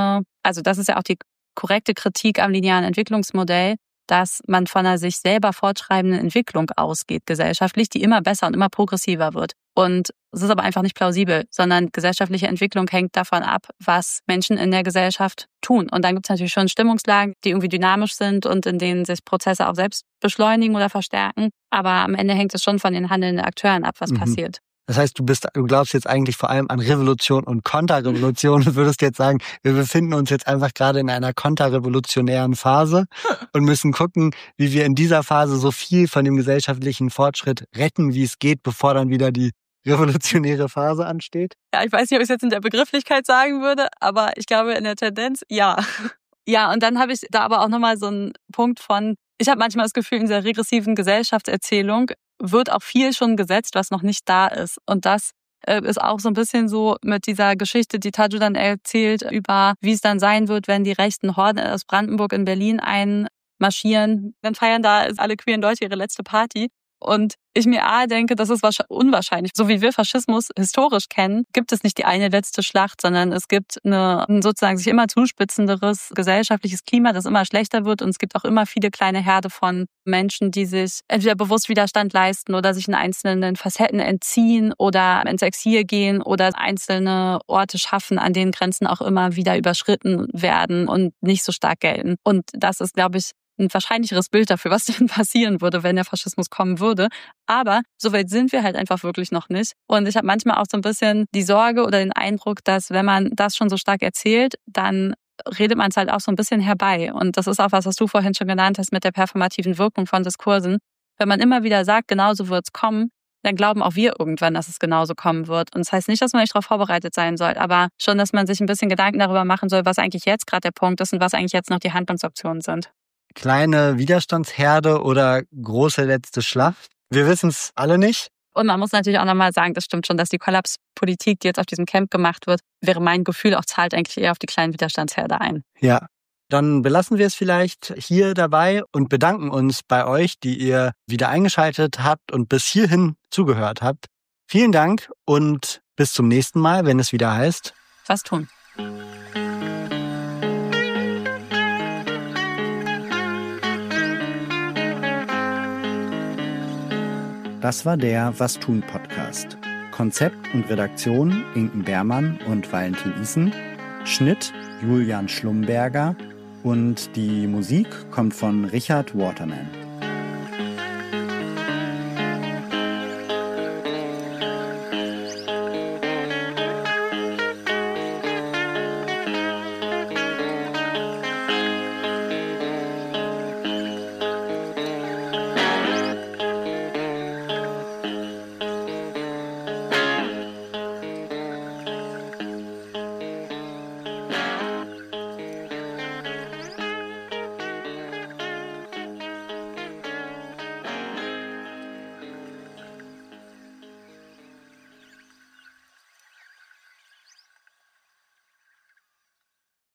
ist ja auch die korrekte Kritik am linearen Entwicklungsmodell, dass man von einer sich selber fortschreibenden Entwicklung ausgeht, gesellschaftlich, die immer besser und immer progressiver wird. Und es ist aber einfach nicht plausibel, sondern gesellschaftliche Entwicklung hängt davon ab, was Menschen in der Gesellschaft tun. Und dann gibt es natürlich schon Stimmungslagen, die irgendwie dynamisch sind und in denen sich Prozesse auch selbst beschleunigen oder verstärken. Aber am Ende hängt es schon von den handelnden Akteuren ab, was passiert. Das heißt, du glaubst jetzt eigentlich vor allem an Revolution und Konterrevolution und würdest jetzt sagen, wir befinden uns jetzt einfach gerade in einer konterrevolutionären Phase und müssen gucken, wie wir in dieser Phase so viel von dem gesellschaftlichen Fortschritt retten, wie es geht, bevor dann wieder die revolutionäre Phase ansteht? Ja, ich weiß nicht, ob ich es jetzt in der Begrifflichkeit sagen würde, aber ich glaube in der Tendenz, ja. Ja, und dann habe ich da aber auch nochmal so einen Punkt von, ich habe manchmal das Gefühl, in dieser regressiven Gesellschaftserzählung wird auch viel schon gesetzt, was noch nicht da ist. Und das ist auch so ein bisschen so mit dieser Geschichte, die Tadjo dann erzählt, über wie es dann sein wird, wenn die rechten Horden aus Brandenburg in Berlin einmarschieren. Dann feiern da alle queeren Leute ihre letzte Party. Und ich mir denke, das ist unwahrscheinlich. So wie wir Faschismus historisch kennen, gibt es nicht die eine letzte Schlacht, sondern es gibt ein sozusagen sich immer zuspitzenderes gesellschaftliches Klima, das immer schlechter wird. Und es gibt auch immer viele kleine Herde von Menschen, die sich entweder bewusst Widerstand leisten oder sich in einzelnen Facetten entziehen oder ins Exil gehen oder einzelne Orte schaffen, an denen Grenzen auch immer wieder überschritten werden und nicht so stark gelten. Und das ist, glaube ich, ein wahrscheinlicheres Bild dafür, was denn passieren würde, wenn der Faschismus kommen würde. Aber so weit sind wir halt einfach wirklich noch nicht. Und ich habe manchmal auch so ein bisschen die Sorge oder den Eindruck, dass wenn man das schon so stark erzählt, dann redet man es halt auch so ein bisschen herbei. Und das ist auch was du vorhin schon genannt hast mit der performativen Wirkung von Diskursen. Wenn man immer wieder sagt, genau so wird es kommen, dann glauben auch wir irgendwann, dass es genauso kommen wird. Und das heißt nicht, dass man nicht darauf vorbereitet sein soll, aber schon, dass man sich ein bisschen Gedanken darüber machen soll, was eigentlich jetzt gerade der Punkt ist und was eigentlich jetzt noch die Handlungsoptionen sind. Kleine Widerstandsherde oder große letzte Schlacht? Wir wissen es alle nicht. Und man muss natürlich auch nochmal sagen, das stimmt schon, dass die Kollapspolitik, die jetzt auf diesem Camp gemacht wird, wäre mein Gefühl auch, zahlt eigentlich eher auf die kleinen Widerstandsherde ein. Ja, dann belassen wir es vielleicht hier dabei und bedanken uns bei euch, die ihr wieder eingeschaltet habt und bis hierhin zugehört habt. Vielen Dank und bis zum nächsten Mal, wenn es wieder heißt: Was tun? Das war der Was tun Podcast. Konzept und Redaktion Inken Beermann und Valentin Isen. Schnitt Julian Schlumberger und die Musik kommt von Richard Waterman.